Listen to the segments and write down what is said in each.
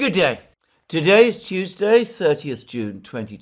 Good day. Today is Tuesday, 30th June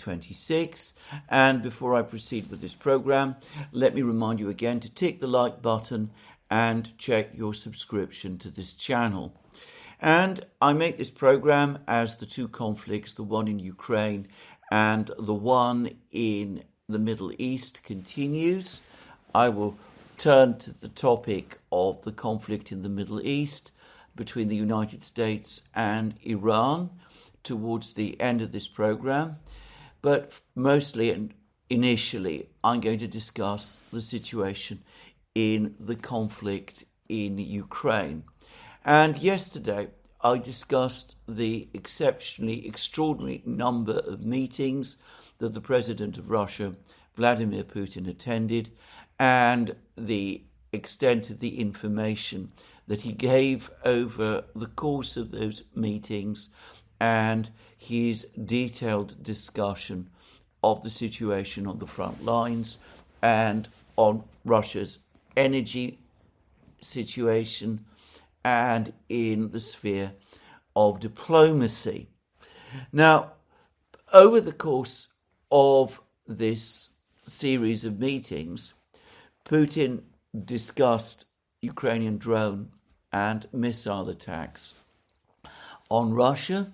2026, and before I proceed with this program, let me remind you again to tick the like button and check your subscription to this channel. And I make this program as the two conflicts, the one in Ukraine and the one in the Middle East, continues. I will turn to the topic of the conflict in the Middle East between the United States and Iran towards the end of this program. But mostly and initially, I'm going to discuss the situation in the conflict in Ukraine. And yesterday, I discussed the extraordinary number of meetings that the President of Russia, Vladimir Putin, attended, and the extent of the information that he gave over the course of those meetings and his detailed discussion of the situation on the front lines and on Russia's energy situation and in the sphere of diplomacy. Now, over the course of this series of meetings, Putin discussed Ukrainian drone and missile attacks on Russia.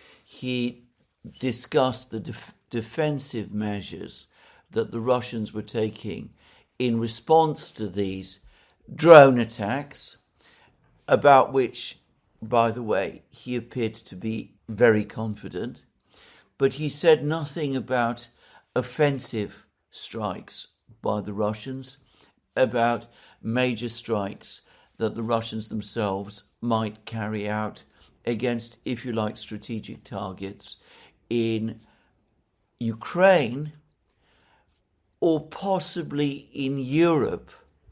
He discussed the defensive measures that the Russians were taking in response to these drone attacks, about which, by the way, he appeared to be very confident. But he said nothing about offensive strikes by the Russians, about major strikes that the Russians themselves might carry out against, if you like, strategic targets in Ukraine or possibly in Europe,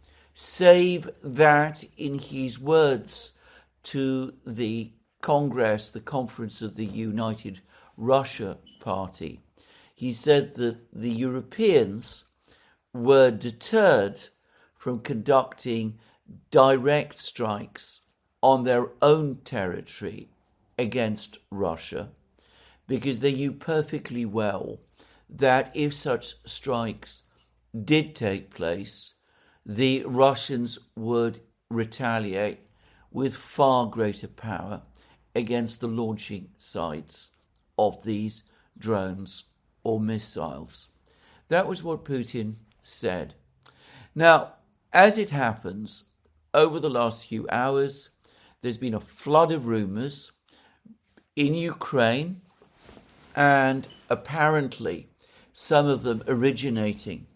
save that in his words to the Congress, the Conference of the United Russia Party, he said that the Europeans were deterred from conducting direct strikes on their own territory against Russia because they knew perfectly well that if such strikes did take place, the Russians would retaliate with far greater power against the launching sites of these drones or missiles. That was what Putin said. Now, as it happens, over the last few hours, there's been a flood of rumors in Ukraine, and apparently some of them originating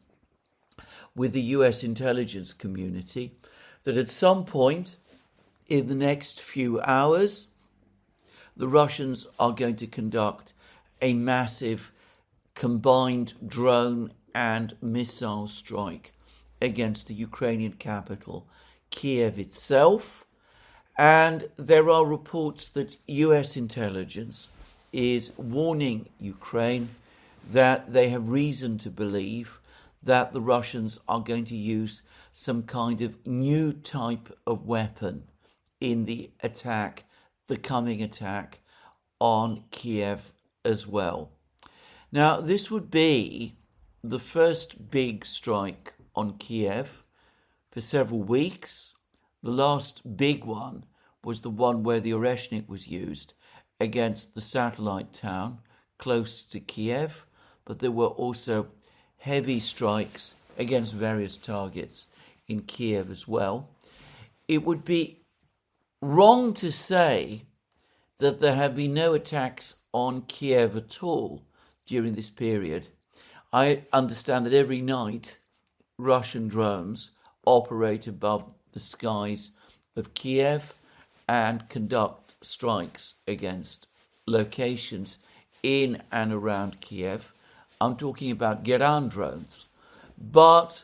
with the US intelligence community, that at some point in the next few hours, the Russians are going to conduct a massive combined drone and missile strike against the Ukrainian capital, Kiev itself. And there are reports that US intelligence is warning Ukraine that they have reason to believe that the Russians are going to use some kind of new type of weapon in the attack, the coming attack on Kiev as well. Now, this would be the first big strike on Kiev for several weeks. The last big one was the one where the Oreshnik was used against the satellite town close to Kiev, but there were also heavy strikes against various targets in Kiev as well. It would be wrong to say that there have been no attacks on Kiev at all during this period. I understand that every night Russian drones operate above the skies of Kiev and conduct strikes against locations in and around Kiev. I'm talking about Geran drones. But,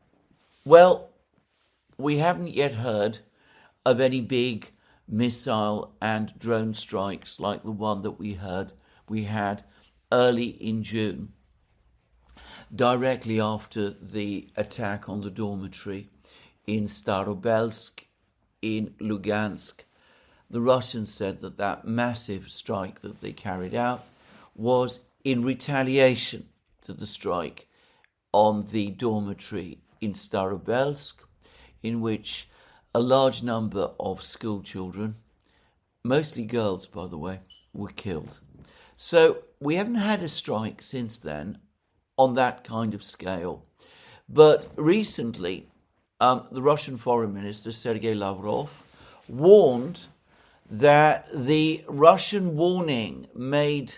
well, we haven't yet heard of any big missile and drone strikes like the one that we had early in June, directly after the attack on the dormitory in Starobelsk, in Lugansk, the Russians said that that massive strike that they carried out was in retaliation to the strike on the dormitory in Starobelsk, in which a large number of school children, mostly girls by the way, were killed. So we haven't had a strike since then on that kind of scale. But recently, the Russian Foreign Minister, Sergei Lavrov, warned that the Russian warning made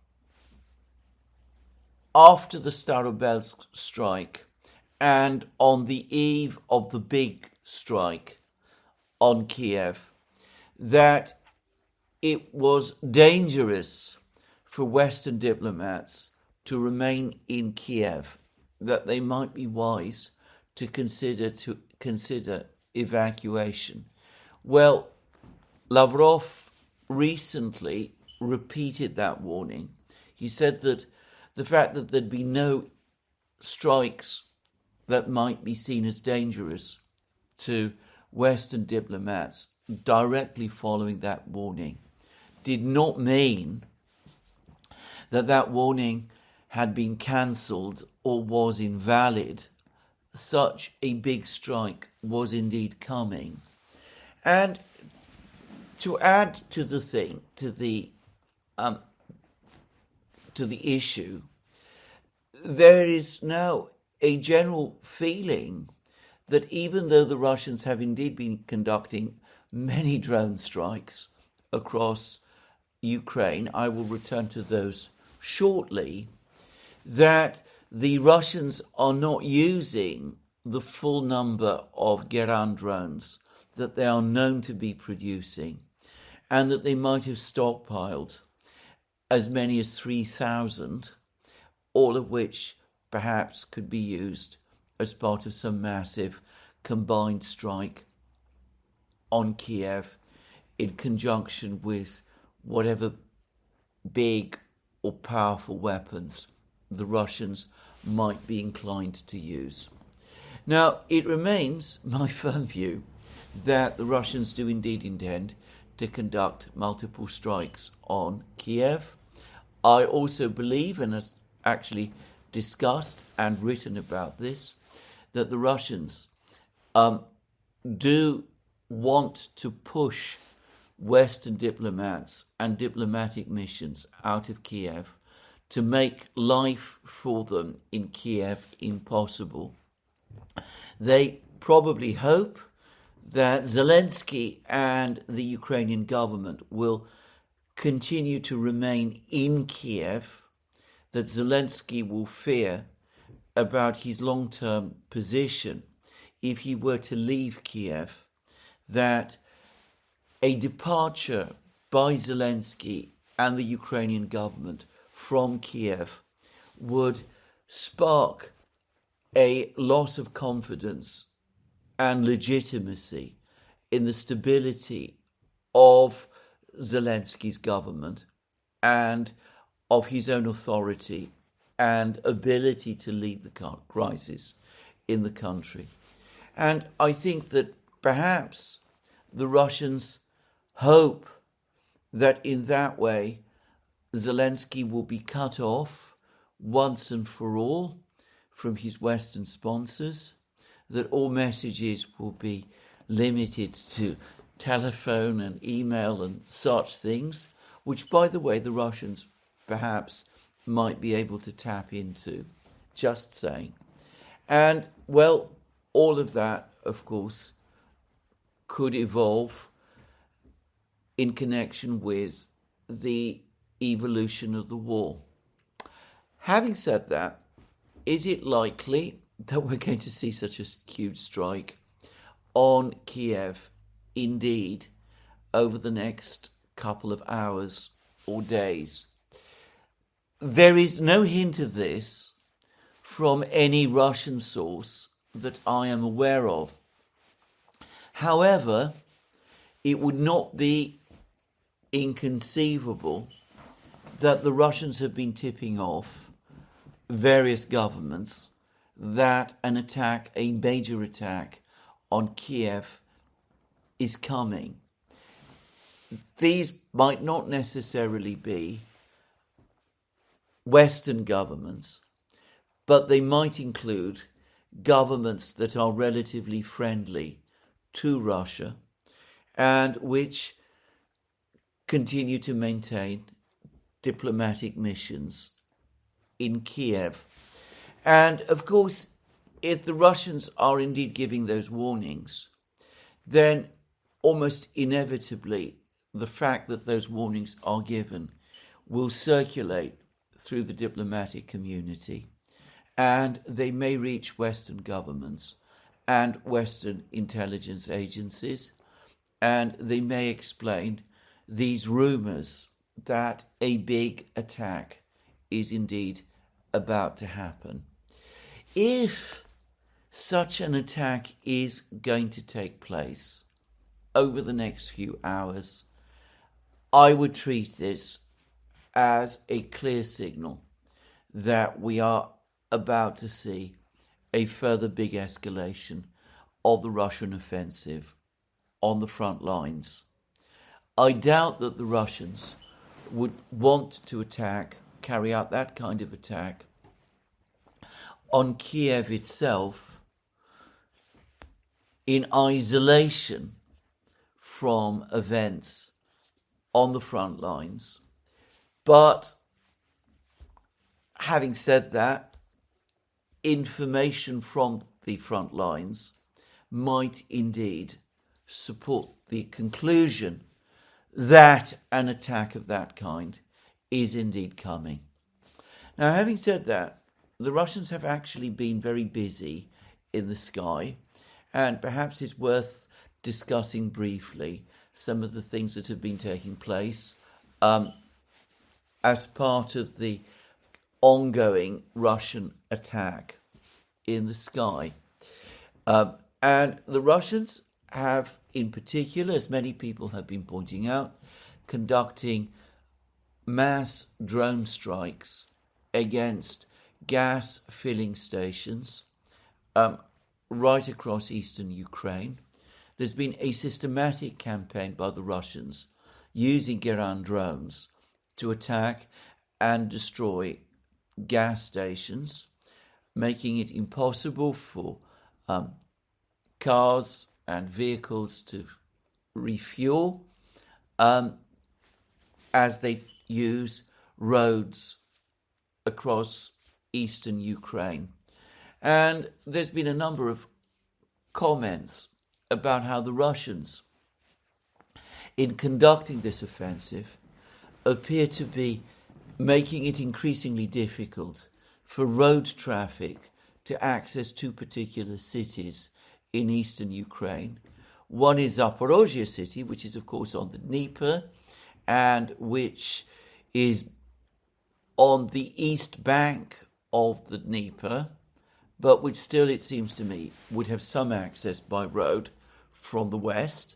after the Starobelsk strike and on the eve of the big strike on Kiev, that it was dangerous for Western diplomats to remain in Kiev, that they might be wise to consider evacuation. Well, Lavrov recently repeated that warning. He said that the fact that there'd be no strikes that might be seen as dangerous to Western diplomats directly following that warning did not mean that that warning had been cancelled or was invalid. Such a big strike was indeed coming. And to add to the thing, to the issue, there is now a general feeling that even though the Russians have indeed been conducting many drone strikes across Ukraine, I will return to those shortly, that the Russians are not using the full number of Geran drones that they are known to be producing, and that they might have stockpiled as many as 3,000, all of which perhaps could be used as part of some massive combined strike on Kiev in conjunction with whatever big or powerful weapons the Russians might be inclined to use. Now, it remains my firm view that the Russians do indeed intend to conduct multiple strikes on Kiev. I also believe, and has actually discussed and written about this, that the Russians do want to push Western diplomats and diplomatic missions out of Kiev to make life for them in Kiev impossible. They probably hope that Zelensky and the Ukrainian government will continue to remain in Kiev, that Zelensky will fear about his long-term position if he were to leave Kiev, that a departure by Zelensky and the Ukrainian government from Kiev would spark a loss of confidence and legitimacy in the stability of Zelensky's government and of his own authority and ability to lead the crisis in the country. And I think that perhaps the Russians hope that in that way Zelensky will be cut off once and for all from his Western sponsors, that all messages will be limited to telephone and email and such things, which, by the way, the Russians perhaps might be able to tap into, just saying. And, well, all of that, of course, could evolve in connection with the evolution of the war. Having said that, is it likely that we're going to see such a huge strike on Kiev indeed over the next couple of hours or days? There is no hint of this from any Russian source that I am aware of. However, it would not be inconceivable that the Russians have been tipping off various governments that an attack, a major attack on Kiev is coming. these might not necessarily be Western governments, but they might include governments that are relatively friendly to Russia and which continue to maintain diplomatic missions in Kiev. And of course, if the Russians are indeed giving those warnings, then almost inevitably the fact that those warnings are given will circulate through the diplomatic community, and they may reach Western governments and Western intelligence agencies, and they may explain these rumors that a big attack is indeed about to happen. If such an attack is going to take place over the next few hours, I would treat this as a clear signal that we are about to see a further big escalation of the Russian offensive on the front lines. I doubt that the Russians would want to carry out that kind of attack on Kiev itself in isolation from events on the front lines. But having said that, information from the front lines might indeed support the conclusion that an attack of that kind is indeed coming. Now, having said that, the Russians have actually been very busy in the sky, and perhaps it's worth discussing briefly some of the things that have been taking place as part of the ongoing Russian attack in the sky. And the Russians have, in particular, as many people have been pointing out, conducting mass drone strikes against gas filling stations right across eastern Ukraine. There's been a systematic campaign by the Russians using Geran drones to attack and destroy gas stations, making it impossible for cars and vehicles to refuel as they use roads across eastern Ukraine. And there's been a number of comments about how the Russians, in conducting this offensive, appear to be making it increasingly difficult for road traffic to access two particular cities in eastern Ukraine. One is Zaporozhye city, which is of course on the Dnieper and which is on the east bank of the Dnieper, but which still, it seems to me, would have some access by road from the west.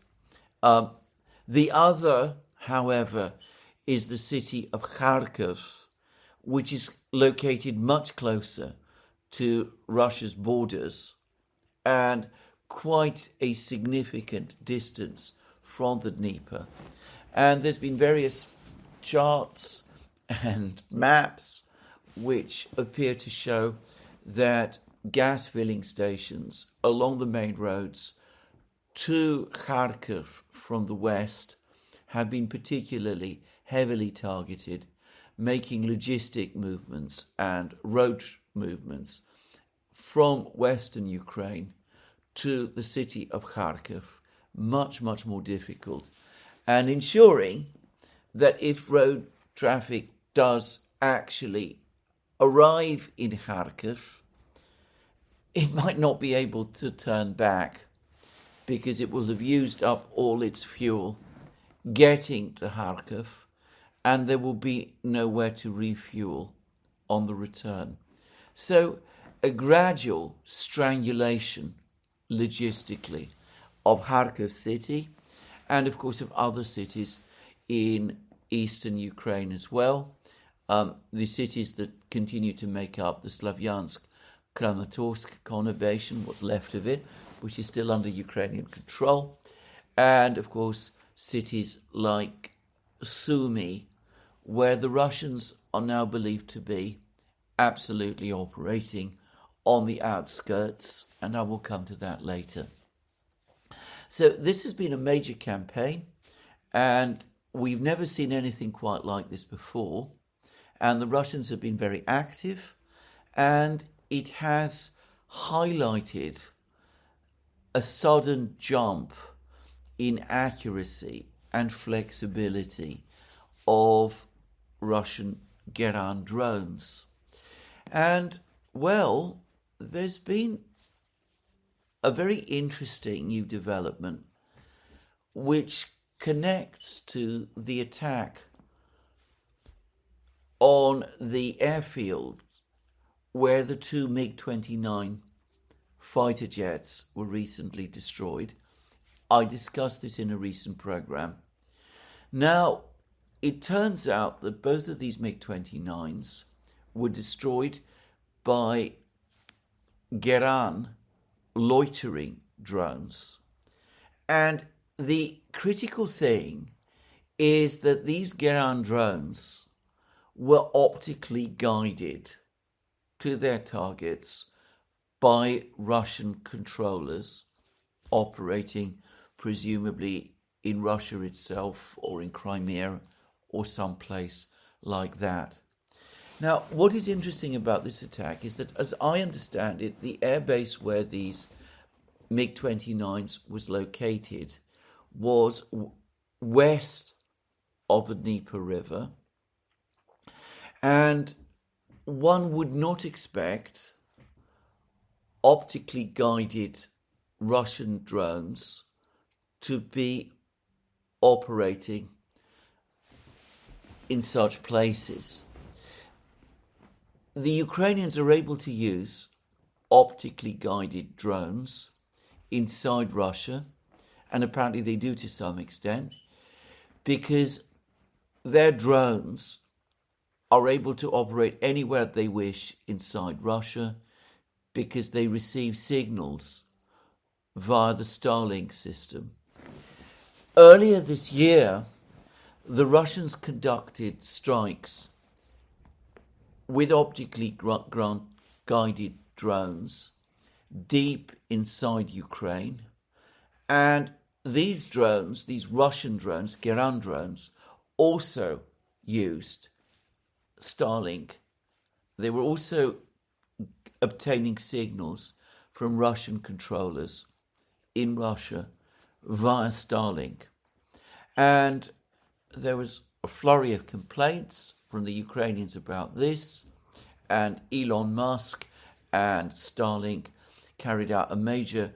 The other, however, is the city of Kharkiv, which is located much closer to Russia's borders and quite a significant distance from the Dnieper. And there's been various charts and maps which appear to show that gas filling stations along the main roads to Kharkiv from the west have been particularly heavily targeted, making logistic movements and road movements from western Ukraine to the city of Kharkiv much, much more difficult, and ensuring that if road traffic does actually arrive in Kharkiv, it might not be able to turn back because it will have used up all its fuel getting to Kharkiv, and there will be nowhere to refuel on the return. So a gradual strangulation logistically of Kharkiv city and of course of other cities in eastern Ukraine as well. The cities that continue to make up the Slavyansk Kramatorsk conurbation, what's left of it, which is still under Ukrainian control, and of course cities like Sumy, where the Russians are now believed to be absolutely operating on the outskirts, and I will come to that later. So this has been a major campaign, and we've never seen anything quite like this before, and the Russians have been very active, and it has highlighted a sudden jump in accuracy and flexibility of Russian Geran drones. And, well, there's been a very interesting new development which connects to the attack on the airfield where the two MiG-29 fighter jets were recently destroyed. I discussed this in a recent program. Now, it turns out that both of these MiG-29s were destroyed by Geran loitering drones. And the critical thing is that these Geran drones were optically guided to their targets by Russian controllers operating presumably in Russia itself or in Crimea or someplace like that. Now, what is interesting about this attack is that, as I understand it, the airbase where these MiG-29s was located was west of the Dnieper River, and one would not expect optically guided Russian drones to be operating in such places. The Ukrainians are able to use optically guided drones inside Russia, and apparently they do to some extent, because their drones are able to operate anywhere they wish inside Russia because they receive signals via the Starlink system. Earlier this year, the Russians conducted strikes with optically guided drones deep inside Ukraine, and these drones, these Russian drones, Geran drones, also used Starlink. They were also obtaining signals from Russian controllers in Russia via Starlink. And there was a flurry of complaints from the Ukrainians about this, and Elon Musk and Starlink carried out a major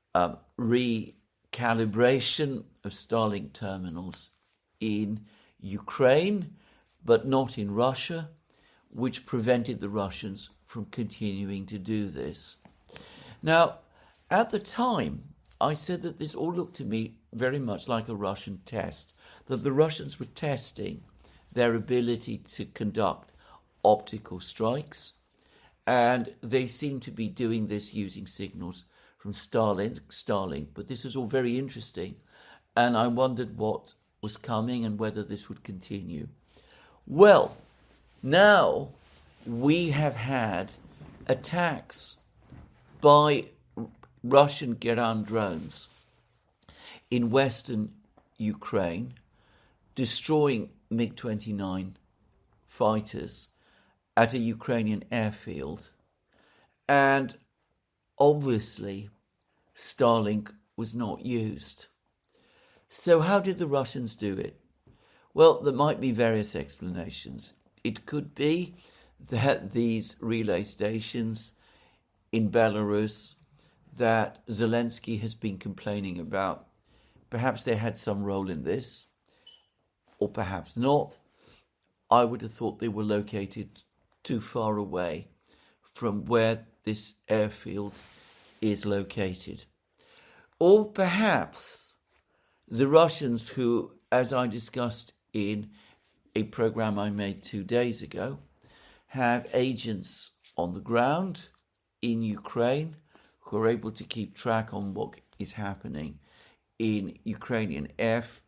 recalibration of Starlink terminals in Ukraine, but not in Russia, which prevented the Russians from continuing to do this. Now, at the time, I said that this all looked to me very much like a Russian test, that the Russians were testing their ability to conduct optical strikes, and they seem to be doing this using signals from Starlink, but this is all very interesting, and I wondered what was coming and whether this would continue. Well, now we have had attacks by Russian Geran drones in western Ukraine, destroying MiG-29 fighters at a Ukrainian airfield, and obviously Starlink was not used. So how did the Russians do it? Well, there might be various explanations. It could be that these relay stations in Belarus that Zelensky has been complaining about, perhaps they had some role in this, or perhaps not. I would have thought they were located too far away from where this airfield is located. Or perhaps the Russians, who, as I discussed in a program I made 2 days ago, have agents on the ground in Ukraine who are able to keep track on what is happening in Ukrainian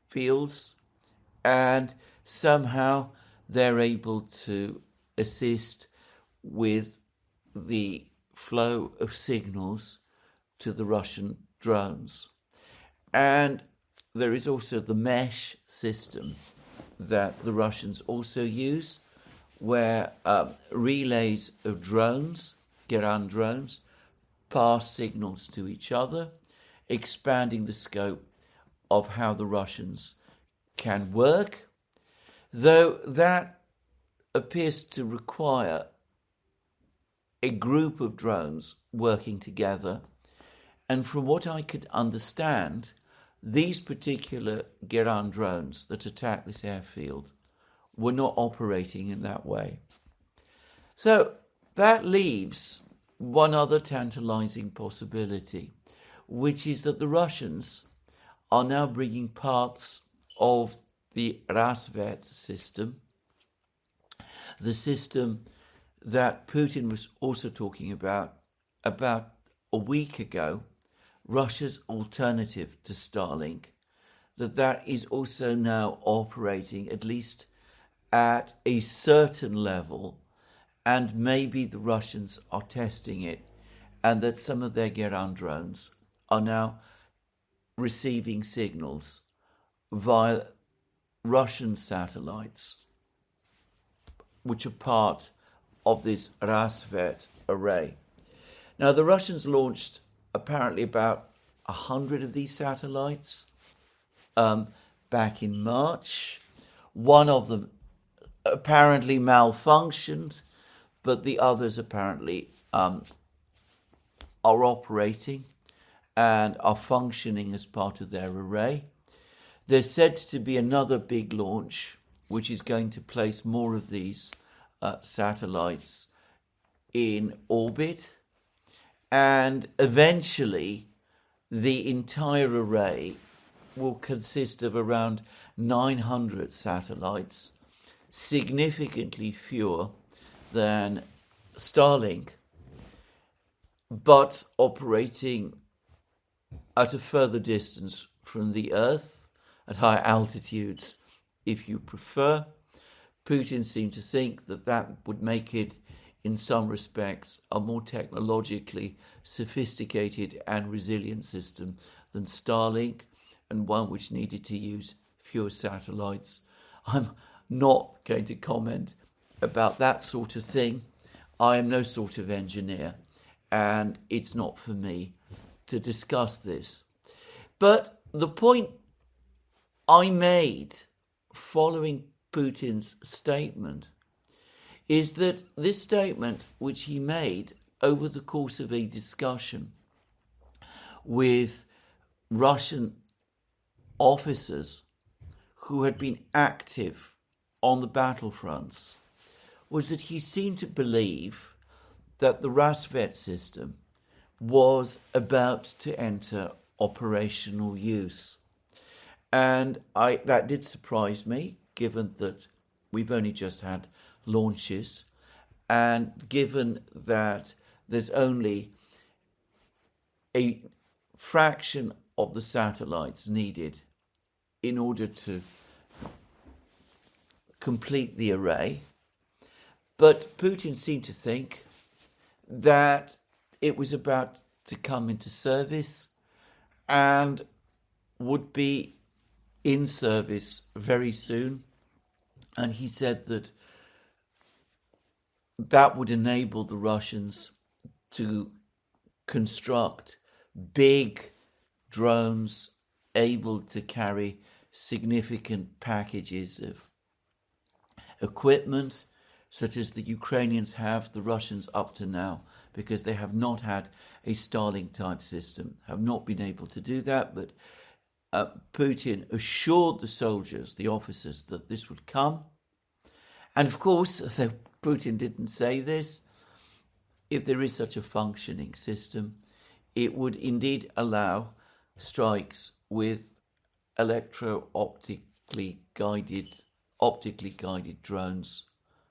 fields, and somehow they're able to assist with the flow of signals to the Russian drones. And there is also the mesh system that the Russians also use, where relays of drones, Geran drones, pass signals to each other, expanding the scope of how the Russians can work, though that appears to require a group of drones working together. And from what I could understand, these particular Geran drones that attacked this airfield were not operating in that way. So that leaves one other tantalizing possibility, which is that the Russians are now bringing parts of the Rasvet system, the system that Putin was also talking about a week ago, Russia's alternative to Starlink, that is also now operating at least at a certain level, and maybe the Russians are testing it, and that some of their Geran drones are now receiving signals via Russian satellites, which are part of this Rasvet array. Now, the Russians launched apparently about 100 of these satellites back in March. One of them apparently malfunctioned, but the others apparently are operating and are functioning as part of their array. There's said to be another big launch, which is going to place more of these satellites in orbit, and eventually the entire array will consist of around 900 satellites, significantly fewer than Starlink, but operating at a further distance from the Earth, at higher altitudes, if you prefer. Putin seemed to think that that would make it, in some respects, a more technologically sophisticated and resilient system than Starlink, and one which needed to use fewer satellites. I'm not going to comment about that sort of thing. I am no sort of engineer, and it's not for me to discuss this. But the point I made following Putin's statement is that this statement, which he made over the course of a discussion with Russian officers who had been active on the battlefronts, was that he seemed to believe that the Rasvet system was about to enter operational use. And that did surprise me, given that we've only just had launches, and given that there's only a fraction of the satellites needed in order to complete the array. But Putin seemed to think that it was about to come into service and would be in service very soon. And he said that that would enable the Russians to construct big drones able to carry significant packages of equipment, such as the Ukrainians have, the Russians up to now, because they have not had a Starlink type system, have not been able to do that. But Putin assured the soldiers, the officers, that this would come. And of course, so Putin didn't say this, if there is such a functioning system, it would indeed allow strikes with optically guided drones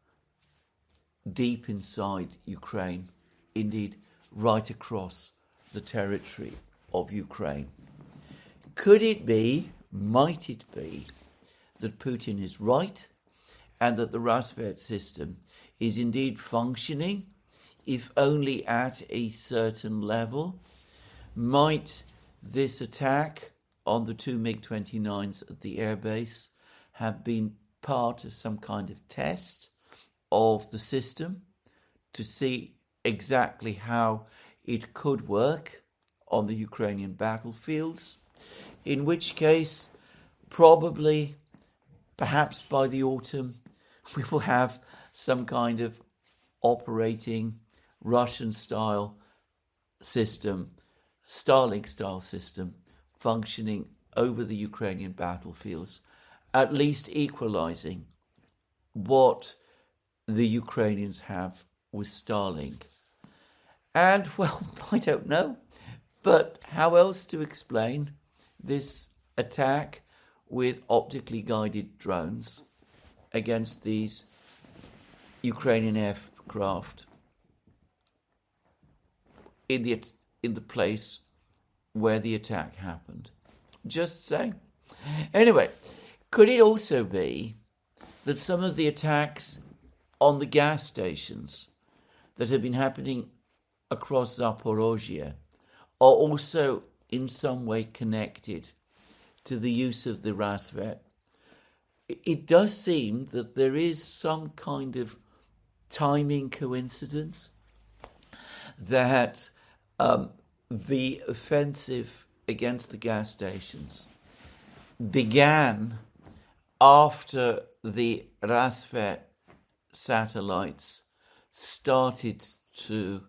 deep inside Ukraine, indeed right across the territory of Ukraine. Could it be might it be that Putin is right and that the Rasvet system is indeed functioning, if only at a certain level? Might this attack on the two MiG-29s at the airbase have been part of some kind of test of the system to see exactly how it could work on the Ukrainian battlefields? In which case, probably, perhaps by the autumn, we will have some kind of operating Russian-style system, Starlink-style system, functioning over the Ukrainian battlefields, at least equalizing what the Ukrainians have with Starlink. And, well, I don't know, but how else to explain this attack with optically guided drones against these Ukrainian aircraft in the place where the attack happened? Just saying. Anyway, could it also be that some of the attacks on the gas stations that have been happening across Zaporozhye are also in some way connected to the use of the Rasvet? It does seem that there is some kind of timing coincidence that the offensive against the gas stations began after the Rasvet satellites started to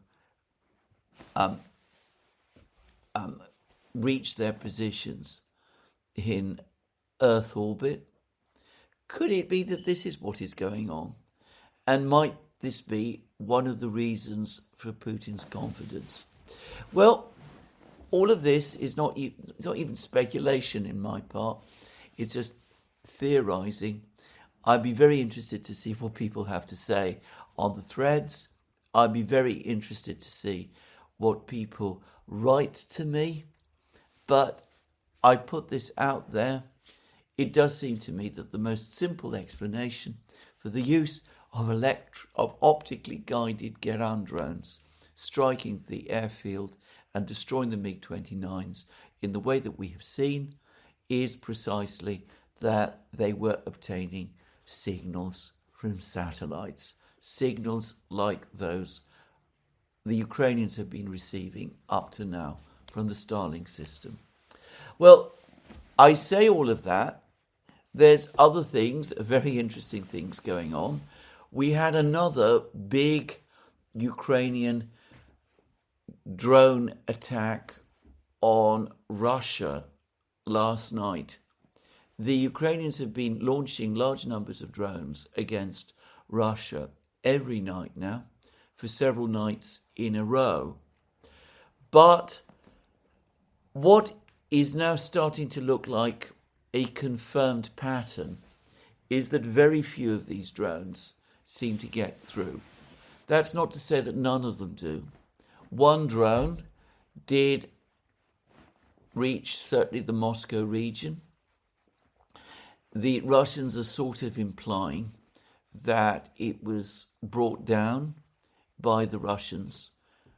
reach their positions in Earth orbit. Could it be that this is what is going on? And might this be one of the reasons for Putin's confidence? Well, all of this is not even speculation in my part. It's just theorizing. I'd be very interested to see what people have to say on the threads. I'd be very interested to see what people write to me. But I put this out there. It does seem to me that the most simple explanation for the use of optically guided Geran drones striking the airfield and destroying the MiG-29s in the way that we have seen is precisely that they were obtaining signals from satellites, signals like those the Ukrainians have been receiving up to now from the Starlink system. Well, I say all of that. There's other things, very interesting things going on. We had another big Ukrainian drone attack on Russia last night. The Ukrainians have been launching large numbers of drones against Russia every night now, for several nights in a row. But what is now starting to look like a confirmed pattern is that very few of these drones seem to get through. That's not to say that none of them do. One drone did reach certainly the Moscow region. The Russians are sort of implying that it was brought down by the Russians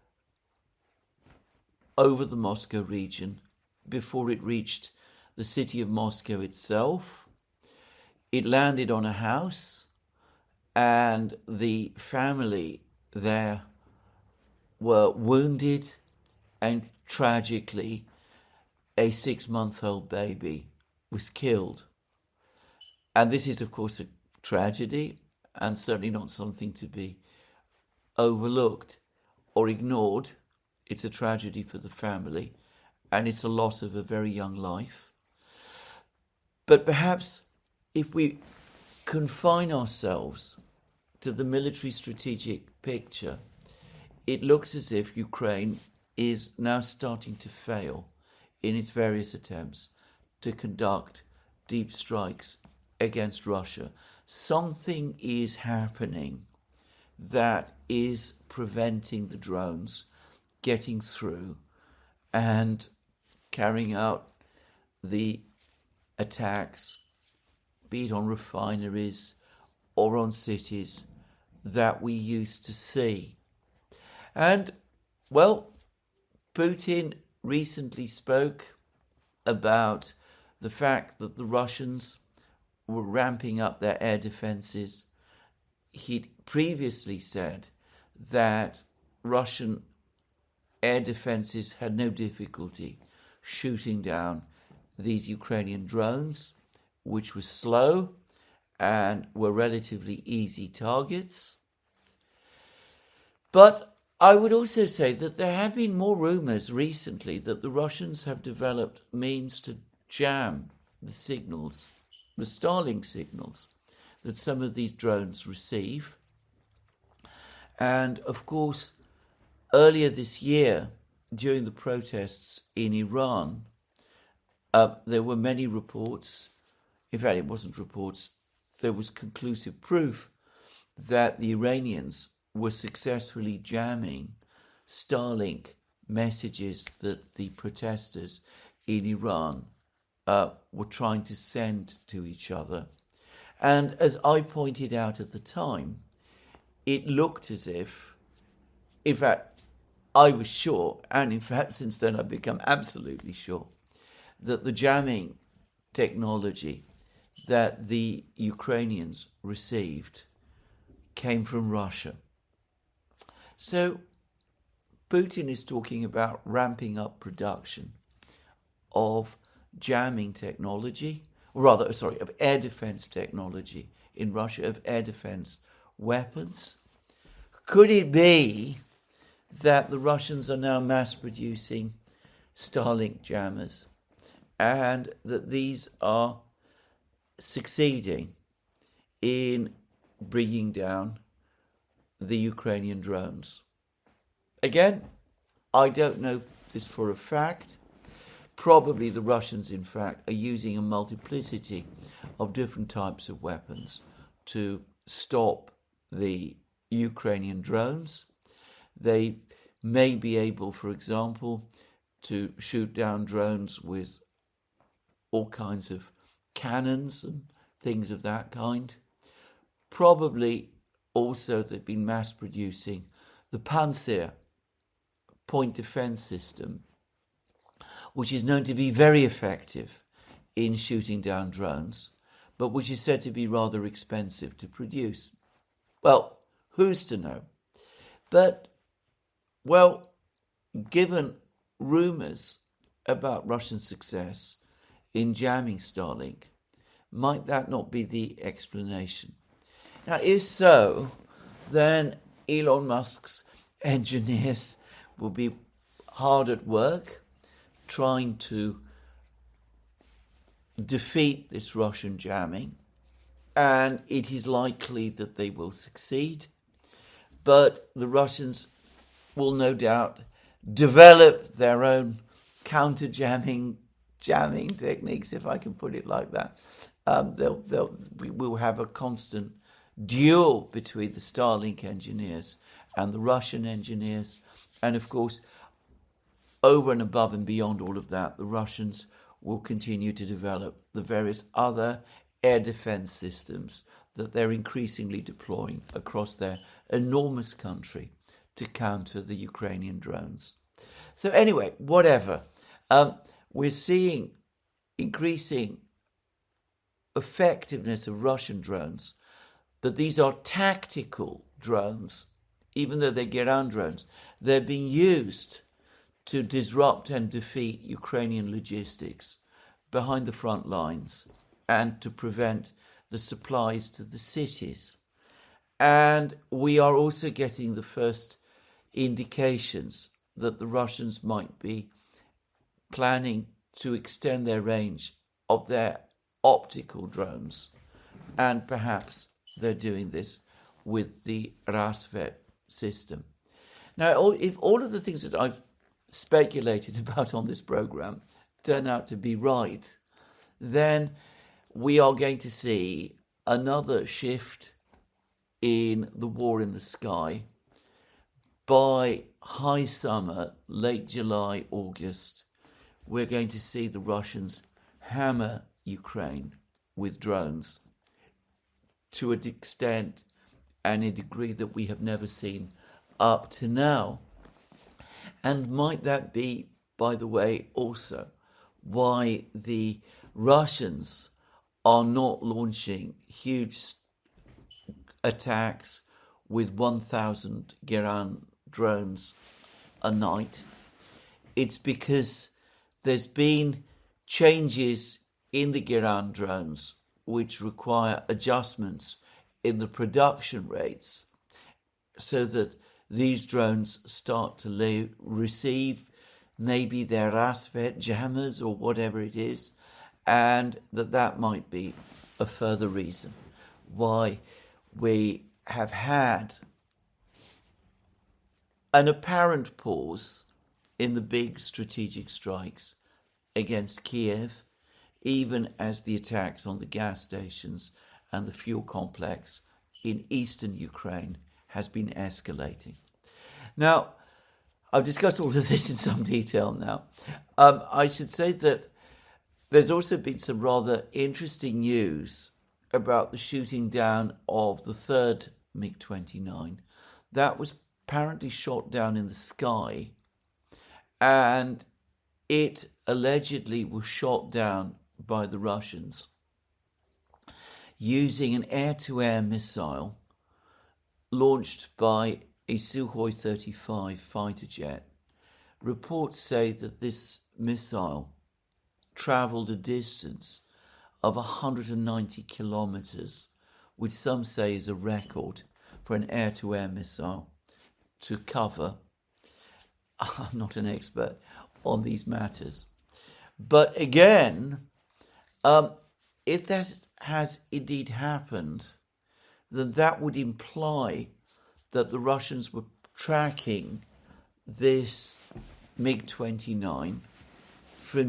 over the Moscow region before it reached the city of Moscow itself. It landed on a house, and the family there were wounded, and tragically a 6-month-old baby was killed. And this is, of course, a tragedy, and certainly not something to be overlooked or ignored. It's a tragedy for the family, and it's a loss of a very young life. But perhaps if we confine ourselves to the military strategic picture, it looks as if Ukraine is now starting to fail in its various attempts to conduct deep strikes against Russia. Something is happening that is preventing the drones getting through and carrying out the attacks, be it on refineries or on cities, that we used to see. And, well, Putin recently spoke about the fact that the Russians were ramping up their air defenses. He'd previously said that Russian air defenses had no difficulty shooting down these Ukrainian drones, which were slow and were relatively easy targets. But I would also say that there have been more rumours recently that the Russians have developed means to jam the signals, the Starlink signals, that some of these drones receive. And of course, earlier this year, during the protests in Iran, there were many reports. In fact, it wasn't reports. There was conclusive proof that the Iranians were successfully jamming Starlink messages that the protesters in Iran were trying to send to each other. And as I pointed out at the time, it looked as if, in fact, I was sure, and in fact, since then I've become absolutely sure, that the jamming technology that the Ukrainians received came from Russia. So Putin is talking about ramping up production of jamming technology, of air defense technology in Russia, of air defense weapons. Could it be that the Russians are now mass producing Starlink jammers and that these are succeeding in bringing down the Ukrainian drones? Again, I don't know this for a fact. Probably the Russians, in fact, are using a multiplicity of different types of weapons to stop the Ukrainian drones. They may be able, for example, to shoot down drones with all kinds of cannons and things of that kind. Probably also they've been mass producing the Pantsir point defense system, which is known to be very effective in shooting down drones, but which is said to be rather expensive to produce. Well, who's to know? But, well, given rumours about Russian success in jamming Starlink, might that not be the explanation? Now, if so, then Elon Musk's engineers will be hard at work trying to defeat this Russian jamming, and it is likely that they will succeed. But the Russians will no doubt develop their own counter-jamming techniques, if I can put it like that. We will have a constant duel between the Starlink engineers and the Russian engineers. And of course, over and above and beyond all of that, the Russians will continue to develop the various other air defense systems that they're increasingly deploying across their enormous country to counter the Ukrainian drones. So anyway, whatever. We're seeing increasing effectiveness of Russian drones, but these are tactical drones. Even though they're ground drones, they're being used to disrupt and defeat Ukrainian logistics behind the front lines and to prevent the supplies to the cities. And we are also getting the first indications that the Russians might be planning to extend their range of their optical drones, and perhaps they're doing this with the Rassvet system. Now, if all of the things that I've speculated about on this program turn out to be right, then we are going to see another shift in the war in the sky. By high summer, late July, August, we're going to see the Russians hammer Ukraine with drones to an extent and a degree that we have never seen up to now. And might that be, by the way, also why the Russians are not launching huge attacks with 1,000 Geran drones a night? It's because there's been changes in the Geran drones which require adjustments in the production rates so that these drones start to receive maybe their Rasvet jammers or whatever it is, and that might be a further reason why we have had an apparent pause in the big strategic strikes against Kiev, even as the attacks on the gas stations and the fuel complex in eastern Ukraine has been escalating. Now, I've discussed all of this in some detail now. I should say that there's also been some rather interesting news about the shooting down of the third MiG-29. That was apparently shot down in the sky, and it allegedly was shot down by the Russians using an air-to-air missile launched by a Sukhoi 35 fighter jet. Reports say that this missile travelled a distance of 190 kilometres, which some say is a record for an air-to-air missile to cover. I'm not an expert on these matters. But again, if that has indeed happened, then that would imply that the Russians were tracking this MiG-29 from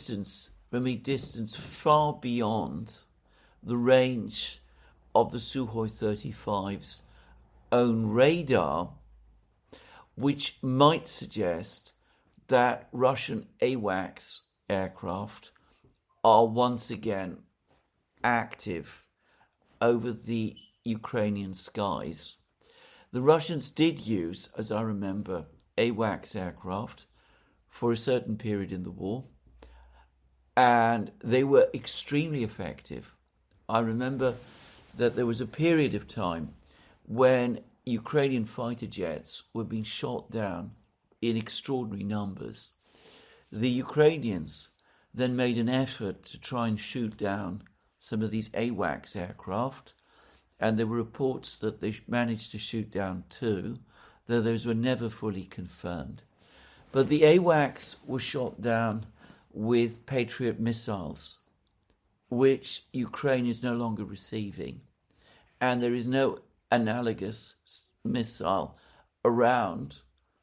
a distance far beyond the range of the Sukhoi 35's own radar, which might suggest that Russian AWACS aircraft are once again active over the Ukrainian skies. The Russians did use, as I remember, AWACS aircraft for a certain period in the war, and they were extremely effective. I remember that there was a period of time when Ukrainian fighter jets were being shot down in extraordinary numbers. The Ukrainians then made an effort to try and shoot down some of these AWACS aircraft, and there were reports that they managed to shoot down two, though those were never fully confirmed. But the AWACS were shot down with Patriot missiles, which Ukraine is no longer receiving, and there is no analogous missile around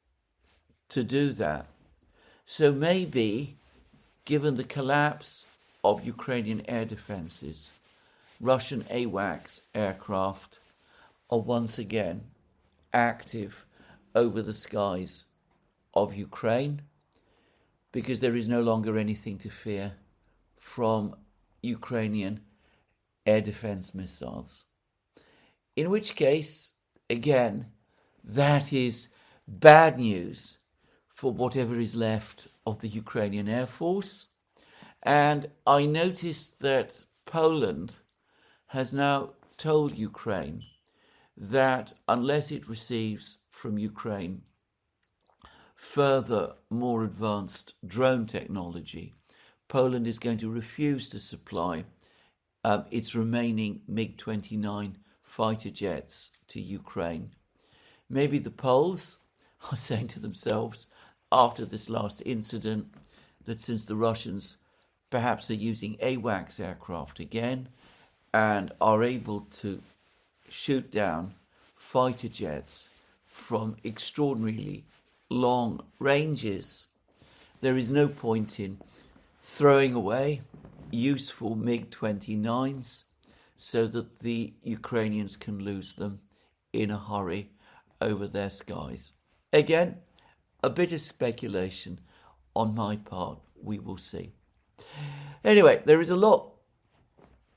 to do that. So maybe, given the collapse of Ukrainian air defenses, Russian AWACS aircraft are once again active over the skies of Ukraine, because there is no longer anything to fear from Ukrainian air defense missiles. In which case, again, that is bad news for whatever is left of the Ukrainian Air Force. And I noticed that Poland has now told Ukraine that unless it receives from Ukraine further, more advanced drone technology, Poland is going to refuse to supply its remaining MiG-29 fighter jets to Ukraine. Maybe the Poles are saying to themselves, after this last incident, that since the Russians perhaps are using AWACS aircraft again and are able to shoot down fighter jets from extraordinarily long ranges, there is no point in throwing away useful MiG-29s so that the Ukrainians can lose them in a hurry over their skies. Again, a bit of speculation on my part, we will see. Anyway, there is a lot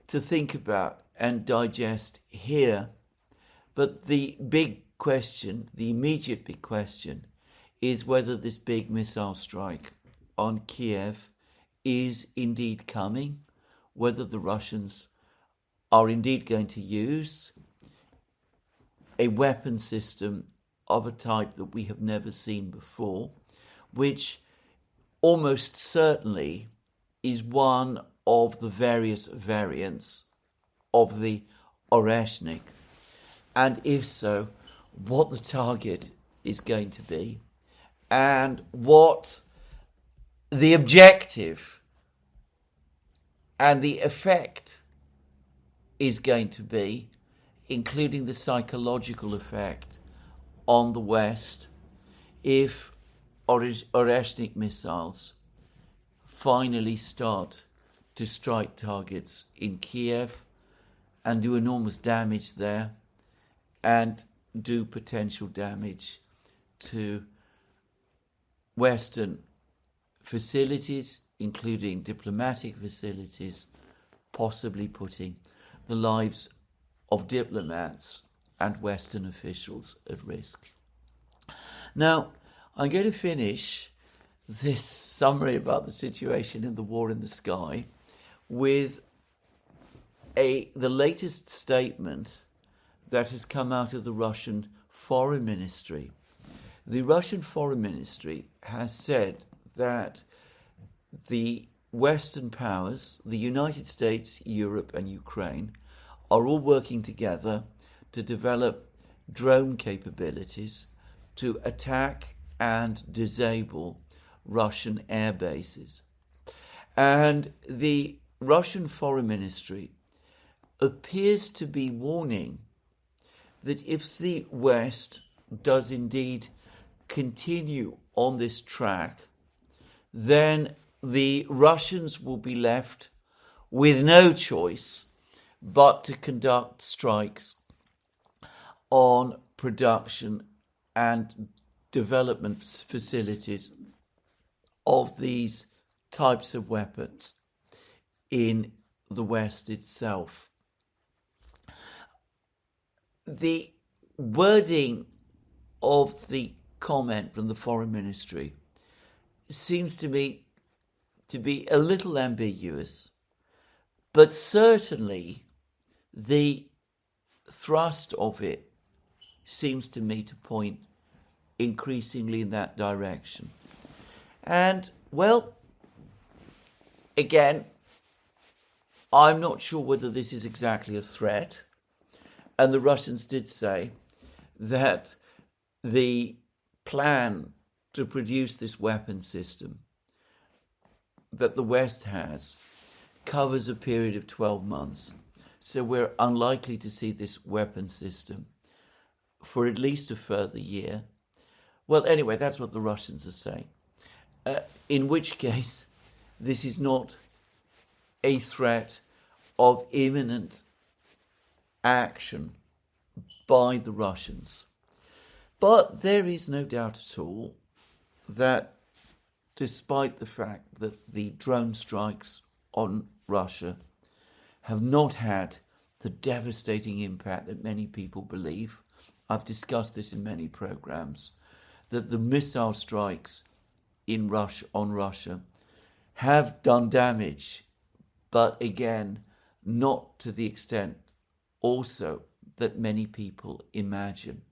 to think about and digest here. But the big question, the immediate big question, is whether this big missile strike on Kiev is indeed coming, whether the Russians are indeed going to use a weapon system of a type that we have never seen before, which almost certainly is one of the various variants of the Oreshnik, and if so, what the target is going to be, and what the objective and the effect is going to be, including the psychological effect on the West, if Oreshnik missiles finally start to strike targets in Kiev and do enormous damage there and do potential damage to Western facilities, including diplomatic facilities, possibly putting the lives of diplomats and Western officials at risk. Now, I'm going to finish this summary about the situation in the war in the sky with the latest statement that has come out of the Russian Foreign Ministry. The Russian Foreign Ministry has said that the Western powers, the United States, Europe and Ukraine, are all working together to develop drone capabilities to attack and disable Russian air bases. And the Russian Foreign Ministry appears to be warning that if the West does indeed continue on this track, then the Russians will be left with no choice but to conduct strikes on production and development facilities of these types of weapons in the West itself. The wording of the comment from the Foreign Ministry seems to me to be a little ambiguous, but certainly the thrust of it seems to me to point increasingly in that direction. And, well, again, I'm not sure whether this is exactly a threat. And the Russians did say that the plan to produce this weapon system that the West has covers a period of 12 months. So we're unlikely to see this weapon system for at least a further year. Well, anyway, that's what the Russians are saying. In which case, this is not a threat of imminent action by the Russians. But there is no doubt at all that despite the fact that the drone strikes on Russia have not had the devastating impact that many people believe, I've discussed this in many programs, that the missile strikes on Russia have done damage, but again, not to the extent also that many people imagine.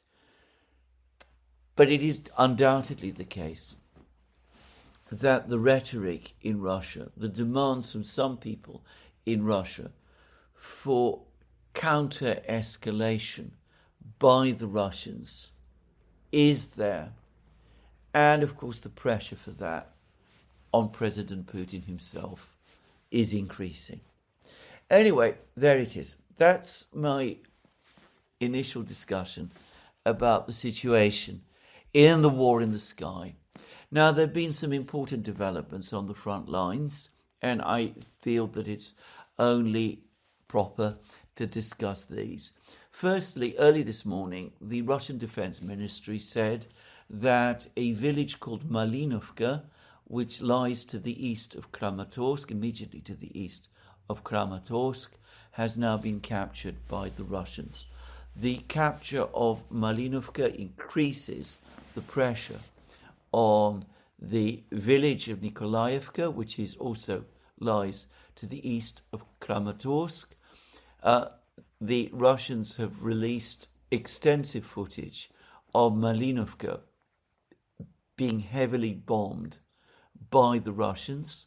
But it is undoubtedly the case that the rhetoric in Russia, the demands from some people in Russia for counter-escalation by the Russians is there. And of course the pressure for that on President Putin himself is increasing. Anyway, there it is. That's my initial discussion about the situation in the war in the sky. Now, there have been some important developments on the front lines, and I feel that it's only proper to discuss these. Firstly, early this morning, the Russian Defense Ministry said that a village called Malinovka, which lies to the east of Kramatorsk, immediately to the east of Kramatorsk has now been captured by the Russians. The capture of Malinovka increases the pressure on the village of Nikolaevka, which is also lies to the east of Kramatorsk. The Russians have released extensive footage of Malinovka being heavily bombed by the Russians.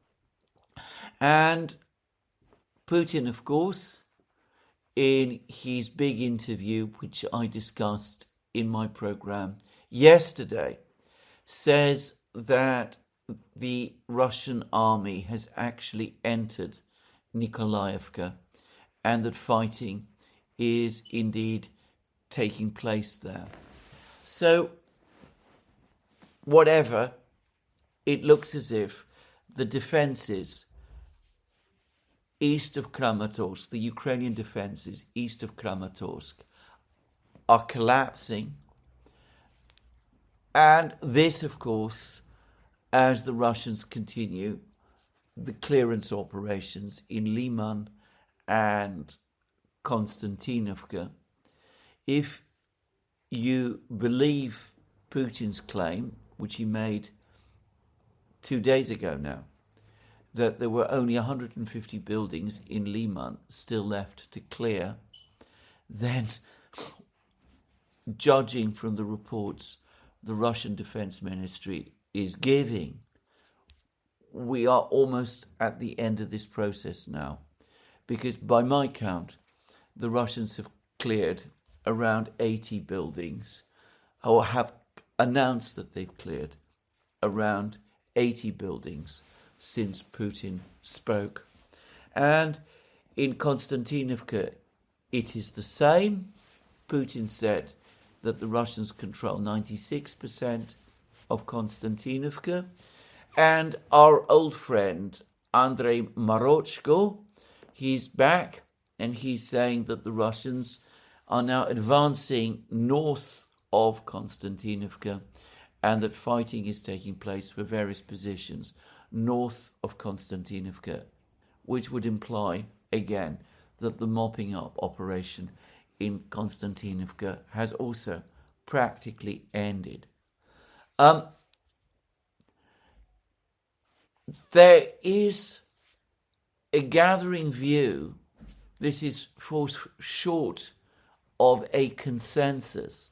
And Putin, of course, in his big interview, which I discussed in my program yesterday, says that the Russian army has actually entered Nikolaevka and that fighting is indeed taking place there. So, whatever, it looks as if the defences east of Kramatorsk, the Ukrainian defences east of Kramatorsk, are collapsing. And this, of course, as the Russians continue the clearance operations in Liman and Konstantinovka. If you believe Putin's claim, which he made 2 days ago now, that there were only 150 buildings in Liman still left to clear, then, judging from the reports the Russian Defense Ministry is giving, we are almost at the end of this process now. Because by my count, the Russians have cleared around 80 buildings, or have announced that they've cleared around 80 buildings since Putin spoke. And in Konstantinovka, it is the same. Putin said that the Russians control 96% of Konstantinovka. And our old friend, Andrei Marochko, he's back and he's saying that the Russians are now advancing north of Konstantinovka and that fighting is taking place for various positions north of Konstantinovka, which would imply, again, that the mopping up operation in Konstantinovka has also practically ended. There is a gathering view, this is falls short of a consensus,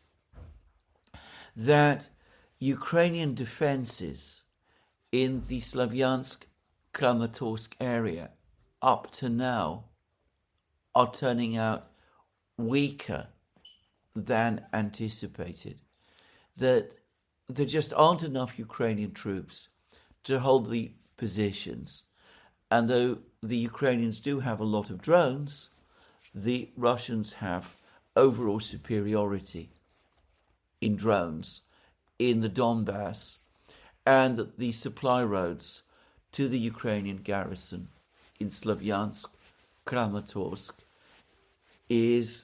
that Ukrainian defenses in the Slavyansk-Kramatorsk area up to now are turning out weaker than anticipated. That there just aren't enough Ukrainian troops to hold the positions. And though the Ukrainians do have a lot of drones, the Russians have overall superiority in drones in the Donbass, and that the supply roads to the Ukrainian garrison in Slavyansk, Kramatorsk, is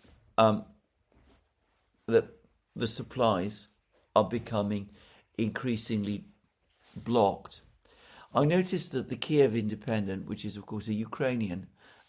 that the supplies are becoming increasingly blocked. I noticed that the Kiev Independent, which is of course a Ukrainian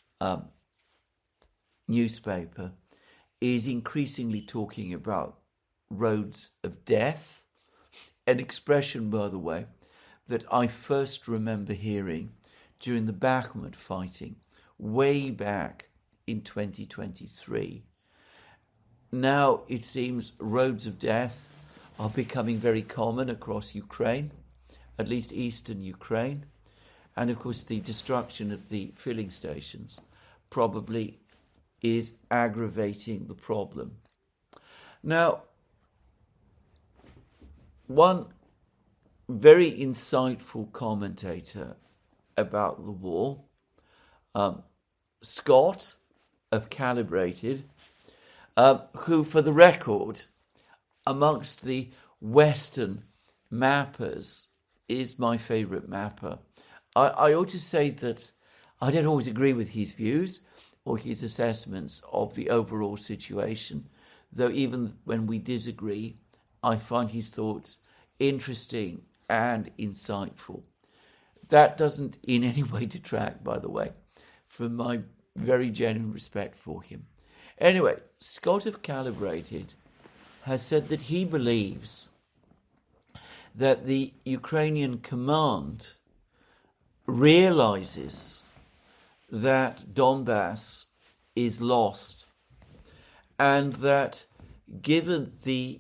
newspaper, is increasingly talking about roads of death, an expression, by the way, that I first remember hearing during the Bakhmut fighting way back in 2023. Now it seems roads of death are becoming very common across Ukraine, at least eastern Ukraine, and of course the destruction of the filling stations probably is aggravating the problem. Now, one very insightful commentator about the war, Scott of Calibrated, who, for the record, amongst the Western mappers, is my favourite mapper. I ought to say that I don't always agree with his views or his assessments of the overall situation, though even when we disagree, I find his thoughts interesting and insightful. That doesn't in any way detract, by the way, for my very genuine respect for him. Anyway, Scott of Calibrated has said that he believes that the Ukrainian command realizes that Donbass is lost, and that given the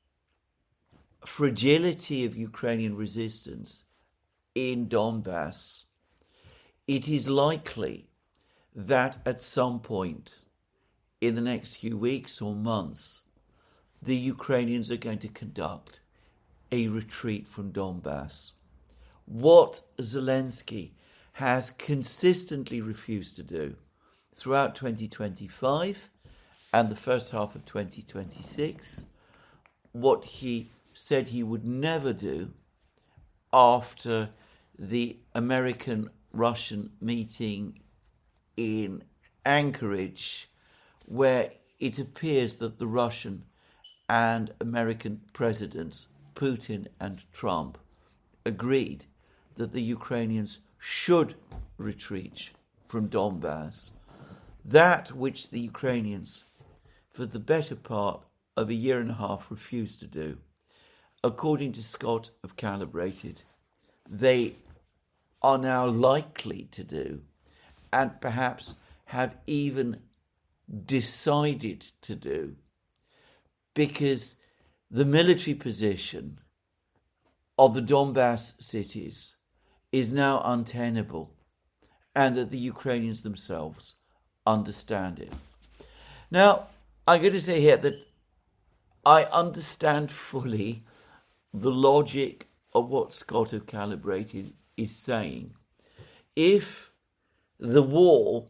fragility of Ukrainian resistance in Donbass, it is likely that at some point in the next few weeks or months, the Ukrainians are going to conduct a retreat from Donbass. What Zelensky has consistently refused to do throughout 2025 and the first half of 2026, what he said he would never do after the American-Russian meeting in Anchorage, where it appears that the Russian and American presidents, Putin and Trump, agreed that the Ukrainians should retreat from Donbass. That which the Ukrainians, for the better part of a year and a half, refused to do, according to Scott of Calibrated, they are now likely to do, and perhaps have even decided to do, because the military position of the Donbass cities is now untenable, and that the Ukrainians themselves understand it. Now, I'm going to say here that I understand fully the logic of what Scott of Calibrated is saying. If the war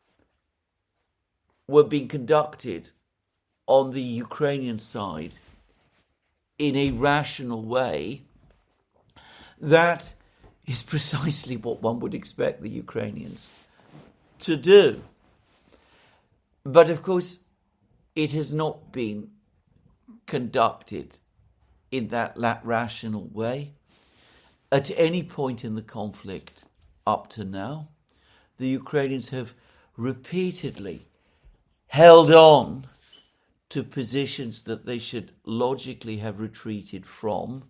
were being conducted on the Ukrainian side in a rational way, that is precisely what one would expect the Ukrainians to do. But of course, it has not been conducted in that rational way. At any point in the conflict up to now, the Ukrainians have repeatedly held on to positions that they should logically have retreated from,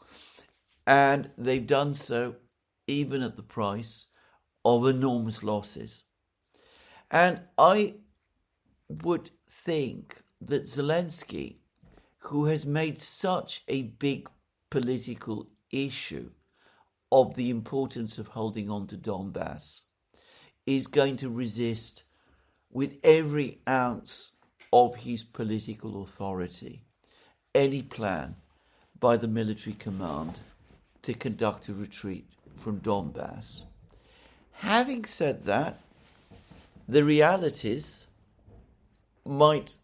and they've done so even at the price of enormous losses. And I would think that Zelensky, who has made such a big political issue of the importance of holding on to Donbass, is going to resist with every ounce of his political authority any plan by the military command to conduct a retreat from Donbass. Having said that, the realities might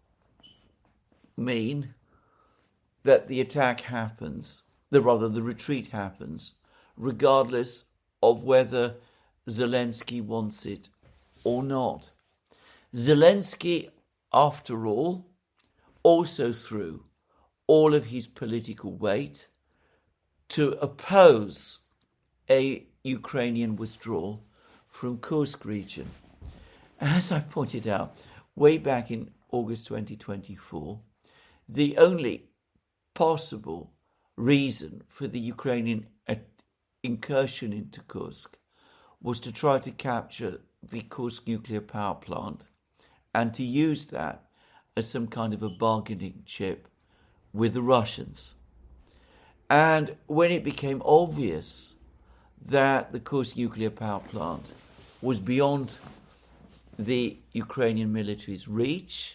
mean that the attack happens, the retreat happens, regardless of whether Zelensky wants it or not. Zelensky, after all, also threw all of his political weight to oppose a Ukrainian withdrawal from Kursk region. As I pointed out way back in August 2024, the only possible reason for the Ukrainian incursion into Kursk was to try to capture the Kursk nuclear power plant and to use that as some kind of a bargaining chip with the Russians. And when it became obvious that the Kursk nuclear power plant was beyond the Ukrainian military's reach,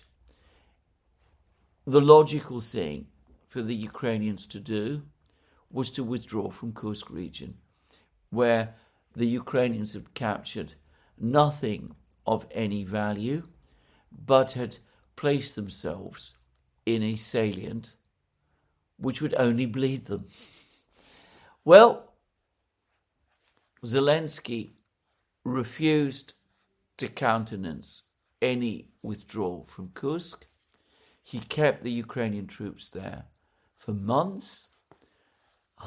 the logical thing for the Ukrainians to do was to withdraw from Kursk region, where the Ukrainians had captured nothing of any value, but had placed themselves in a salient which would only bleed them. Well, Zelensky refused to countenance any withdrawal from Kursk. He kept the Ukrainian troops there for months.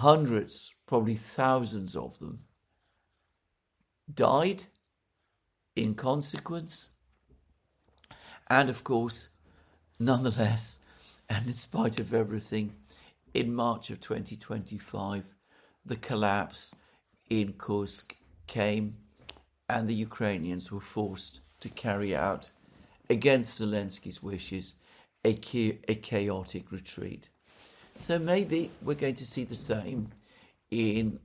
Hundreds, probably thousands of them died in consequence. And of course, nonetheless, and in spite of everything, in March of 2025, the collapse in Kursk came and the Ukrainians were forced to carry out, against Zelensky's wishes, a chaotic retreat. So maybe we're going to see the same in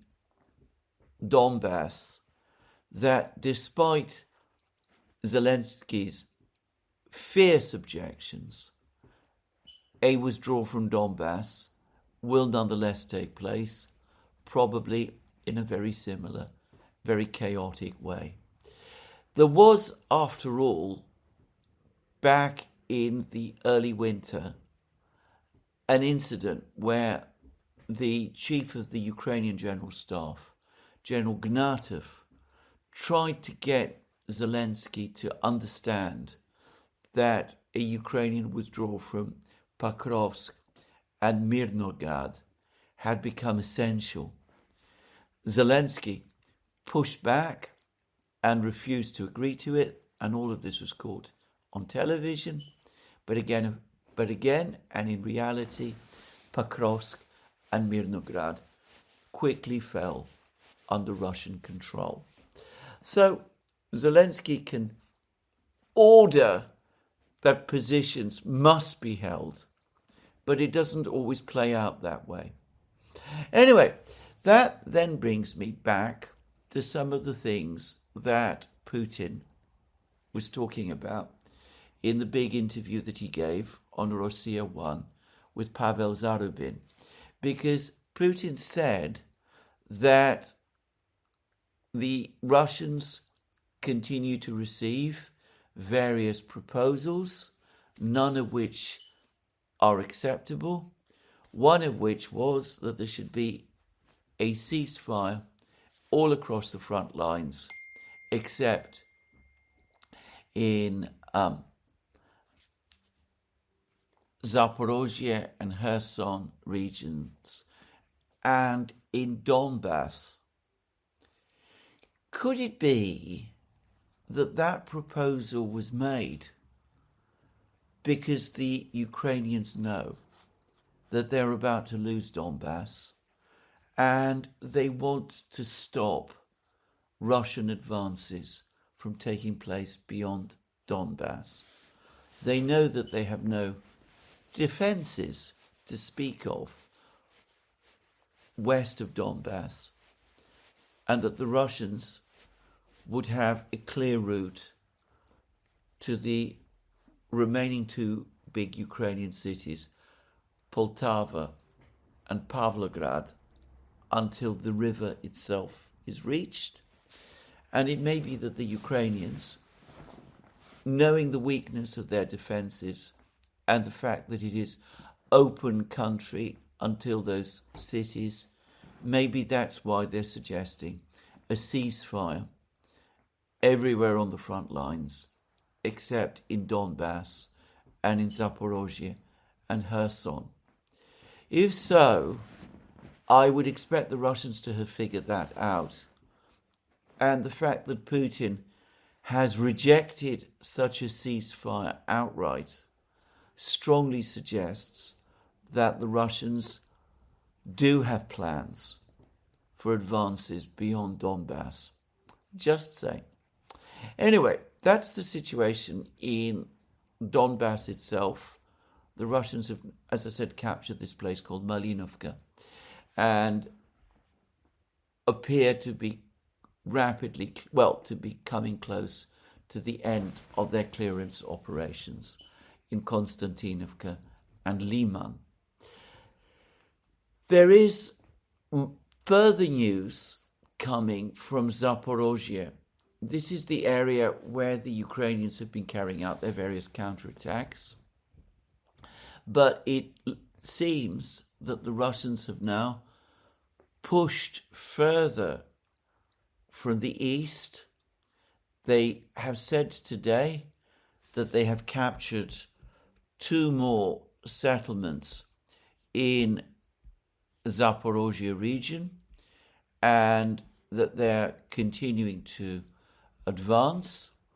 Donbass, that despite Zelensky's fierce objections, a withdrawal from Donbass will nonetheless take place, probably in a very similar, very chaotic way. There was, after all, back in the early winter, an incident where the chief of the Ukrainian General Staff, General Gnatov, tried to get Zelensky to understand that a Ukrainian withdrawal from Pokrovsk and Mirnograd had become essential. Zelensky pushed back and refused to agree to it, and all of this was caught on television. But again, and in reality, Pokrovsk and Mirnograd quickly fell under Russian control. So Zelensky can order that positions must be held, but it doesn't always play out that way. Anyway, that then brings me back to some of the things that Putin was talking about in the big interview that he gave on Russia 1 with Pavel Zarubin, because Putin said that the Russians continue to receive various proposals, none of which are acceptable, one of which was that there should be a ceasefire all across the front lines, except in Zaporozhye and Kherson regions, and in Donbass. Could it be that that proposal was made because the Ukrainians know that they're about to lose Donbass and they want to stop Russian advances from taking place beyond Donbass? They know that they have no defences to speak of west of Donbass, and that the Russians would have a clear route to the remaining two big Ukrainian cities, Poltava and Pavlograd, until the river itself is reached. And it may be that the Ukrainians, knowing the weakness of their defences and the fact that it is open country until those cities, maybe that's why they're suggesting a ceasefire everywhere on the front lines, except in Donbass and in Zaporozhye and Kherson. If so, I would expect the Russians to have figured that out. And the fact that Putin has rejected such a ceasefire outright strongly suggests that the Russians do have plans for advances beyond Donbass. Just saying. Anyway, that's the situation in Donbass itself. The Russians have, as I said, captured this place called Malinovka and appear to be to be coming close to the end of their clearance operations in Konstantinovka and Liman. There is further news coming from Zaporozhye. This is the area where the Ukrainians have been carrying out their various counterattacks. But it seems that the Russians have now pushed further from the east. They have said today that they have captured 2 more settlements in Zaporozhye region and that they're continuing to advance.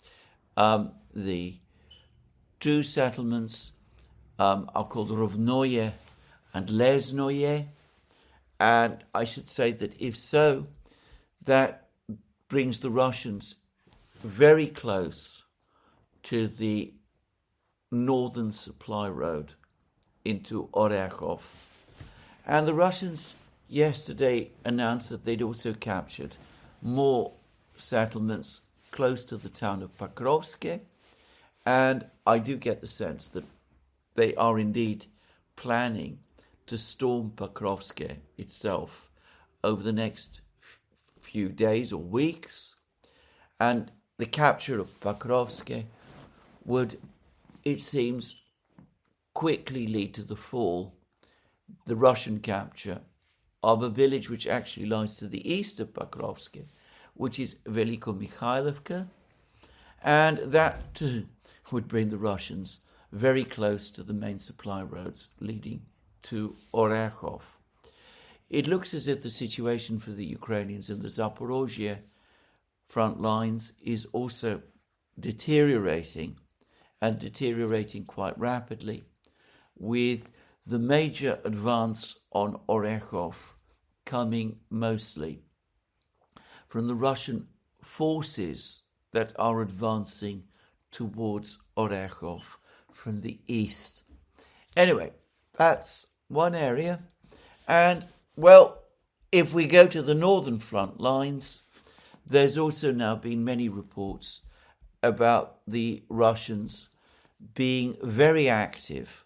The two settlements are called Rovnoye and Lesnoye, and I should say that if so, that brings the Russians very close to the northern supply road into Orekhov. And the Russians yesterday announced that they'd also captured more settlements close to the town of Pokrovsk, and I do get the sense that they are indeed planning to storm Pokrovsk itself over the next few days or weeks, and the capture of Pokrovsk would, it seems, quickly lead to the Russian capture of a village which actually lies to the east of Pokrovsk, which is Velikomikhailovka, and that too would bring the Russians very close to the main supply roads leading to Orekhov. It looks as if the situation for the Ukrainians in the Zaporozhye front lines is also deteriorating, and deteriorating quite rapidly, with the major advance on Orekhov coming mostly from the Russian forces that are advancing towards Orekhov from the east. Anyway, that's one area. And, well, if we go to the northern front lines, there's also now been many reports about the Russians being very active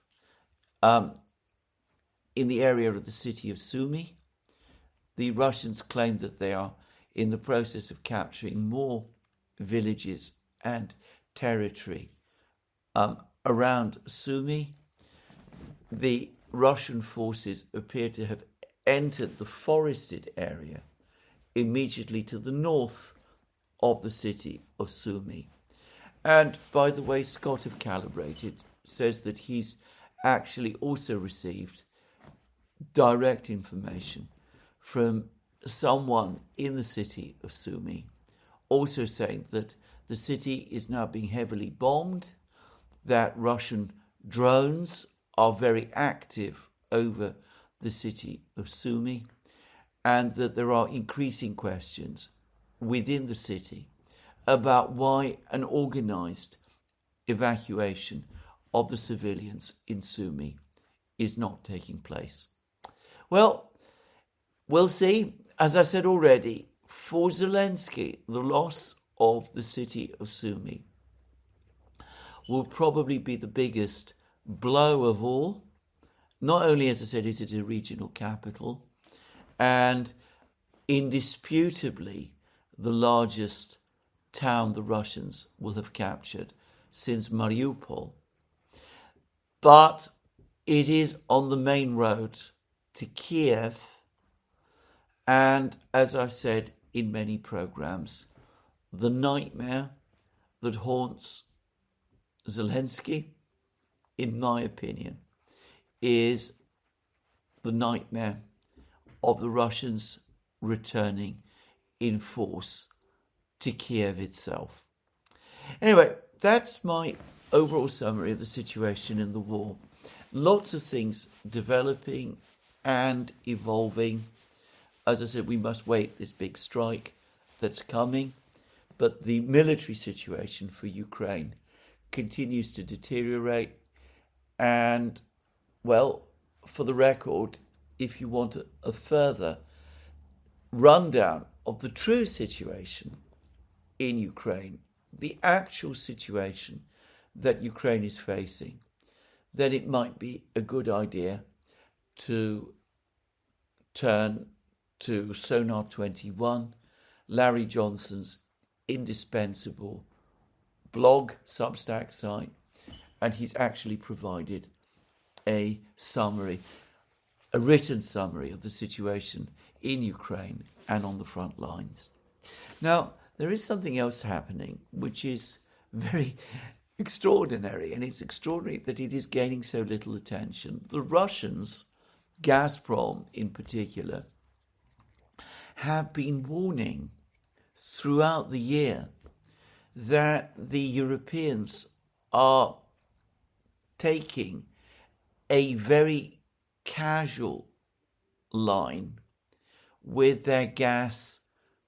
in the area of the city of Sumy. The Russians claim that they are in the process of capturing more villages and territory around Sumy. The Russian forces appear to have entered the forested area immediately to the north of the city of Sumy. And by the way, Scott of Calibrated says that he's actually also received direct information from someone in the city of Sumy, also saying that the city is now being heavily bombed, that Russian drones are very active over the city of Sumy, and that there are increasing questions within the city about why an organized evacuation of the civilians in Sumy is not taking place. Well, we'll see. As I said already, for Zelensky, the loss of the city of Sumy will probably be the biggest blow of all. Not only, as I said, is it a regional capital, and indisputably the largest town the Russians will have captured since Mariupol, but it is on the main road to Kiev, and as I've said in many programs, the nightmare that haunts Zelensky, in my opinion, is the nightmare of the Russians returning in force to Kiev itself. Anyway, that's my overall summary of the situation in the war. Lots of things developing and evolving. As I said, we must wait this big strike that's coming, but the military situation for Ukraine continues to deteriorate. And, well, for the record, if you want a further rundown of the true situation in Ukraine, the actual situation that Ukraine is facing, then it might be a good idea to turn to Sonar 21, Larry Johnson's indispensable blog Substack site, and he's actually provided a summary, a written summary of the situation in Ukraine and on the front lines. Now, there is something else happening which is very extraordinary, and it's extraordinary that it is gaining so little attention. The Russians, Gazprom in particular, have been warning throughout the year that the Europeans are taking a very casual line with their gas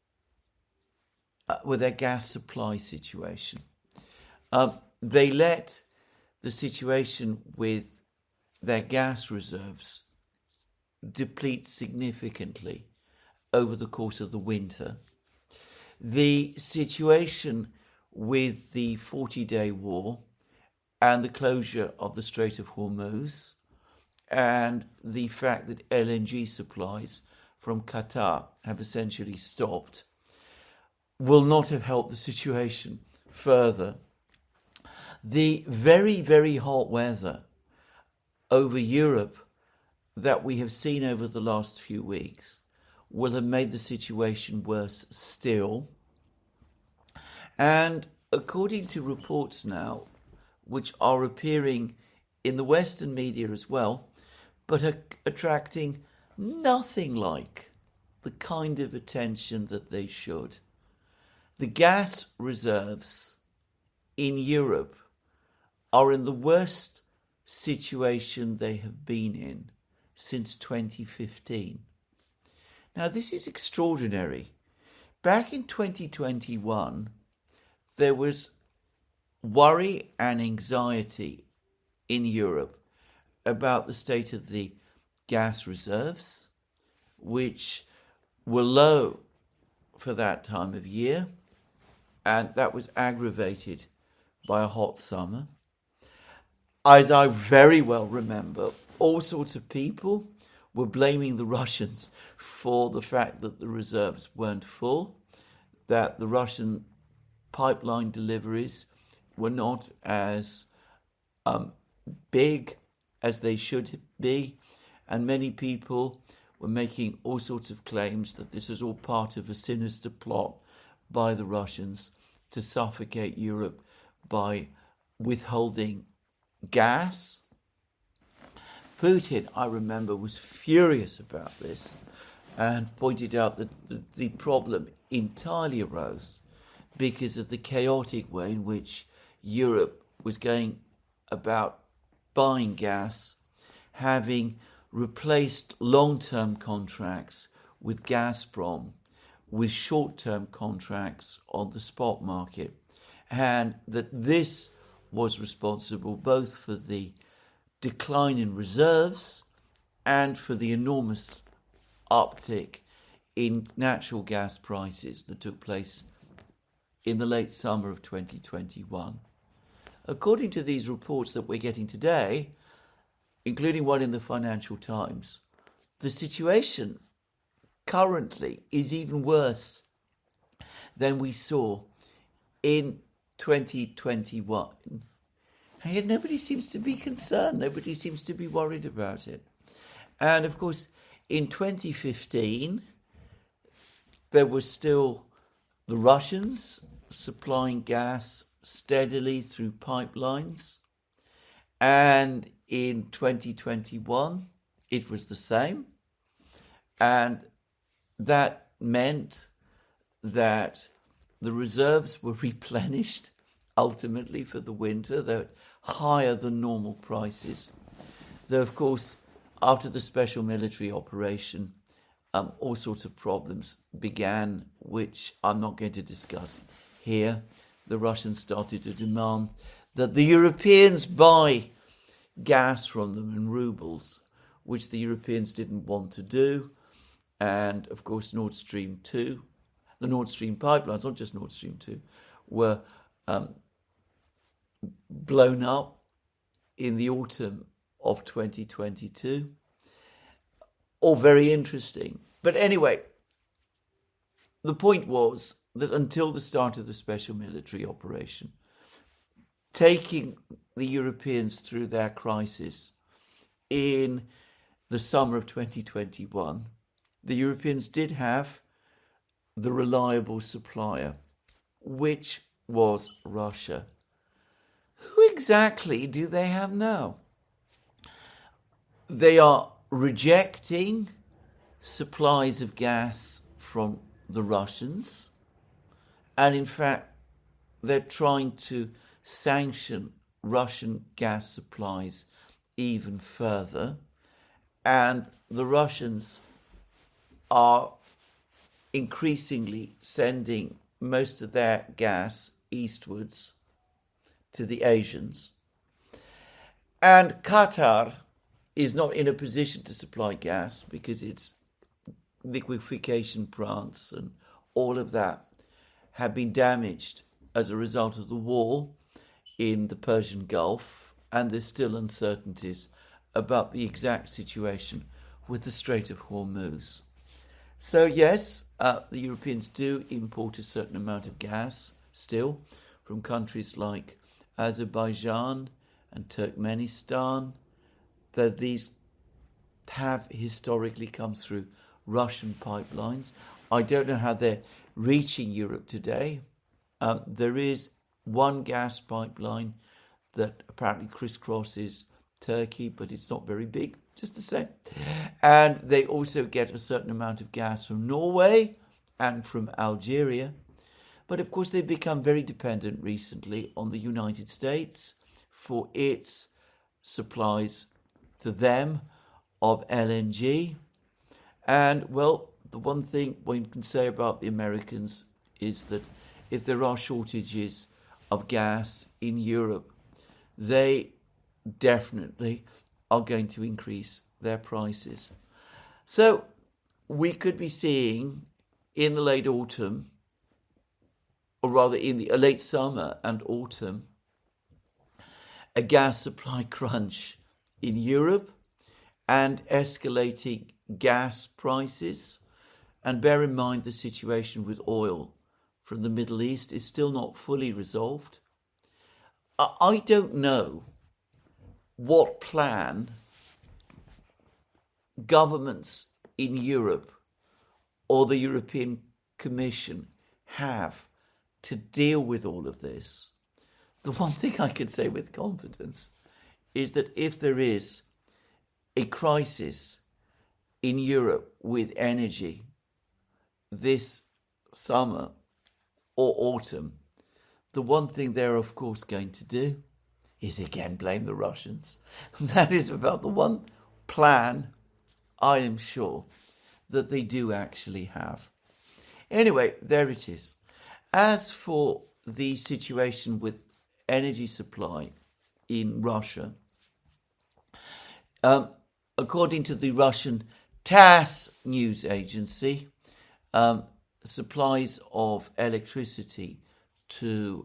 supply situation. They let the situation with their gas reserves deplete significantly over the course of the winter. The situation with the 40-day war and the closure of the Strait of Hormuz and the fact that LNG supplies from Qatar have essentially stopped will not have helped the situation further. The very, very hot weather over Europe that we have seen over the last few weeks will have made the situation worse still. And according to reports now, which are appearing in the Western media as well, but are attracting nothing like the kind of attention that they should. The gas reserves in Europe are in the worst situation they have been in since 2015. Now, this is extraordinary. Back in 2021, there was worry and anxiety in Europe about the state of the gas reserves, which were low for that time of year, and that was aggravated by a hot summer. As I very well remember, all sorts of people were blaming the Russians for the fact that the reserves weren't full, that the Russian pipeline deliveries were not as big as they should be, and many people were making all sorts of claims that this is all part of a sinister plot by the Russians to suffocate Europe by withholding gas. Putin, I remember, was furious about this and pointed out that the problem entirely arose because of the chaotic way in which Europe was going about buying gas, having replaced long-term contracts with Gazprom with short-term contracts on the spot market, and that this was responsible both for the decline in reserves and for the enormous uptick in natural gas prices that took place in the late summer of 2021. According to these reports that we're getting today, including one in the Financial Times, the situation currently is even worse than we saw in 2021. And yet nobody seems to be concerned. Nobody seems to be worried about it. And of course, in 2015, there was still the Russians supplying gas steadily through pipelines. And in 2021, it was the same. And that meant that the reserves were replenished ultimately for the winter. They're higher than normal prices. Though, of course, after the special military operation, all sorts of problems began, which I'm not going to discuss here. The Russians started to demand that the Europeans buy gas from them in rubles, which the Europeans didn't want to do. And, of course, Nord Stream 2, the Nord Stream pipelines, not just Nord Stream 2, were blown up in the autumn of 2022. All very interesting. But anyway, the point was that until the start of the special military operation, taking the Europeans through their crisis in the summer of 2021, the Europeans did have the reliable supplier, which was Russia. Who exactly do they have now? They are rejecting supplies of gas from the Russians, and in fact, they're trying to sanction Russian gas supplies even further, and the Russians are increasingly sending most of their gas eastwards to the Asians. And Qatar is not in a position to supply gas because its liquefaction plants and all of that have been damaged as a result of the war in the Persian Gulf, and there's still uncertainties about the exact situation with the Strait of Hormuz. So yes, the Europeans do import a certain amount of gas still from countries like Azerbaijan and Turkmenistan, though these have historically come through Russian pipelines. I don't know how they're reaching Europe today. There is one gas pipeline that apparently crisscrosses Turkey, but it's not very big, just the same. And they also get a certain amount of gas from Norway and from Algeria. But of course, they've become very dependent recently on the United States for its supplies to them of LNG. And well, the one thing one can say about the Americans is that if there are shortages of gas in Europe, they definitely are going to increase their prices. So we could be seeing in the late autumn, or rather in the late summer and autumn, a gas supply crunch in Europe and escalating gas prices. And bear in mind the situation with oil from the Middle East is still not fully resolved. I don't know what plan governments in Europe or the European Commission have to deal with all of this. The one thing I can say with confidence is that if there is a crisis in Europe with energy this summer or autumn, the one thing they're of course going to do is again blame the Russians. That is about the one plan I am sure that they do actually have. Anyway, there it is. As for the situation with energy supply in Russia, according to the Russian TASS news agency, supplies of electricity to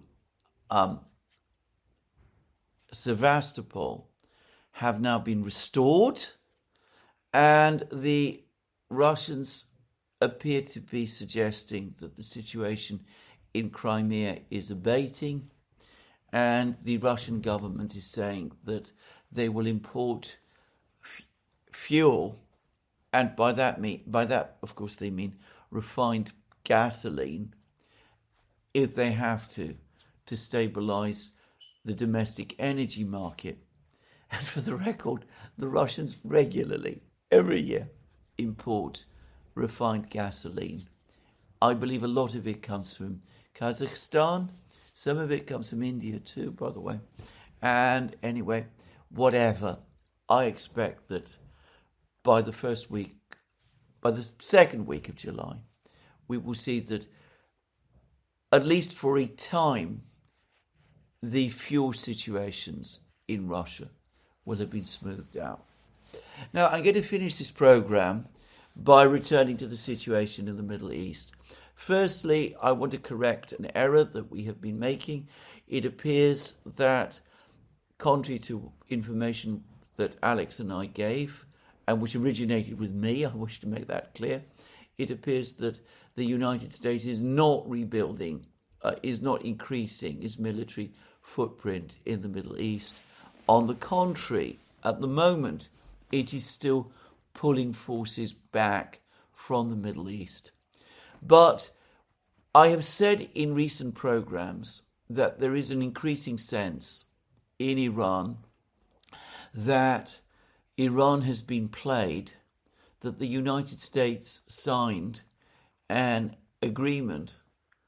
Sevastopol have now been restored, and the Russians appear to be suggesting that the situation in Crimea is abating, and the Russian government is saying that they will import fuel, and by that of course they mean refined gasoline, if they have to stabilize the domestic energy market. And for the record, the Russians regularly, every year, import refined gasoline. I believe a lot of it comes from Kazakhstan. Some of it comes from India too, by the way. And anyway, whatever, I expect that by the second week of July, we will see that, at least for a time, the fuel situations in Russia will have been smoothed out. Now, I'm going to finish this program by returning to the situation in the Middle East. Firstly, I want to correct an error that we have been making. It appears that, contrary to information that Alex and I gave, and which originated with me, I wish to make that clear, it appears that the United States is not rebuilding, is not increasing its military footprint in the Middle East. On the contrary, at the moment, it is still pulling forces back from the Middle East. But I have said in recent programs that there is an increasing sense in Iran that Iran has been played, that the United States signed an agreement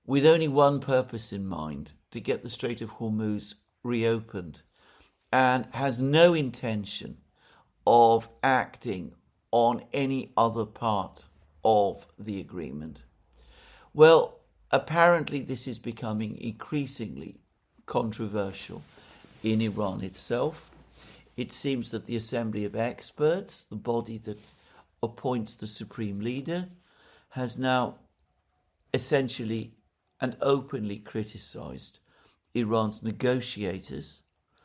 with only one purpose in mind, to get the Strait of Hormuz reopened, and has no intention of acting on any other part of the agreement. Well, apparently this is becoming increasingly controversial in Iran itself. It seems that the Assembly of Experts, the body that appoints the supreme leader, has now essentially and openly criticized Iran's negotiators,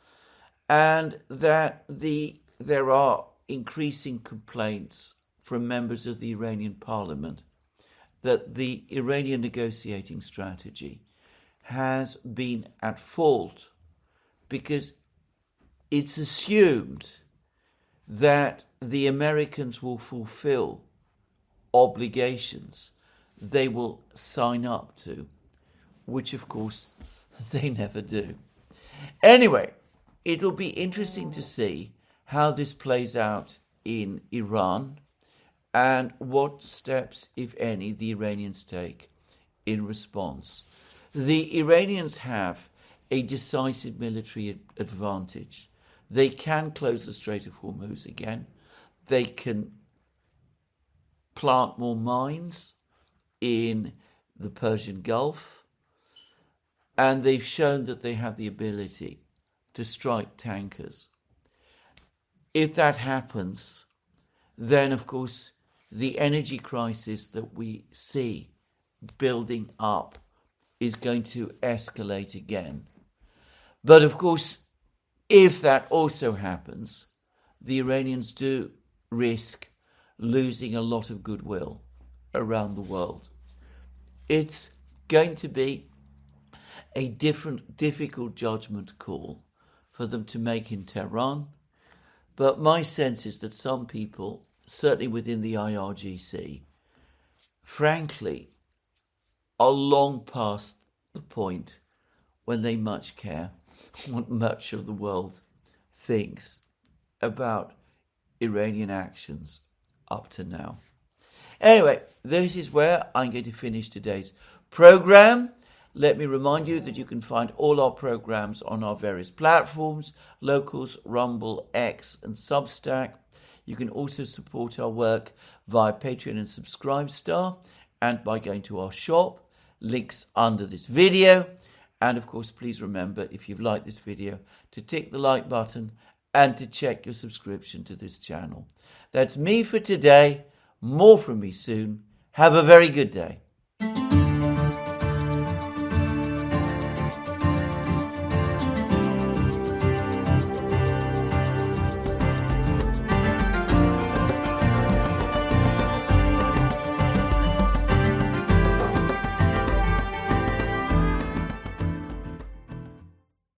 and that there are increasing complaints from members of the Iranian parliament that the Iranian negotiating strategy has been at fault because it's assumed that the Americans will fulfill obligations they will sign up to, which of course they never do. Anyway, it'll be interesting to see how this plays out in Iran and what steps, if any, the Iranians take in response. The Iranians have a decisive military advantage. They can close the Strait of Hormuz again. They can plant more mines in the Persian Gulf. And they've shown that they have the ability to strike tankers. If that happens, then of course the energy crisis that we see building up is going to escalate again. But of course, if that also happens, the Iranians do risk losing a lot of goodwill around the world. It's going to be a difficult judgment call for them to make in Tehran. But my sense is that some people, certainly within the IRGC, frankly, are long past the point when they much care what much of the world thinks about Iranian actions up to now. Anyway, this is where I'm going to finish today's program. Let me remind you that you can find all our programs on our various platforms, Locals, Rumble, X and Substack. You can also support our work via Patreon and Subscribestar and by going to our shop, links under this video. And of course, please remember, if you've liked this video, to tick the like button and to check your subscription to this channel. That's me for today. More from me soon. Have a very good day.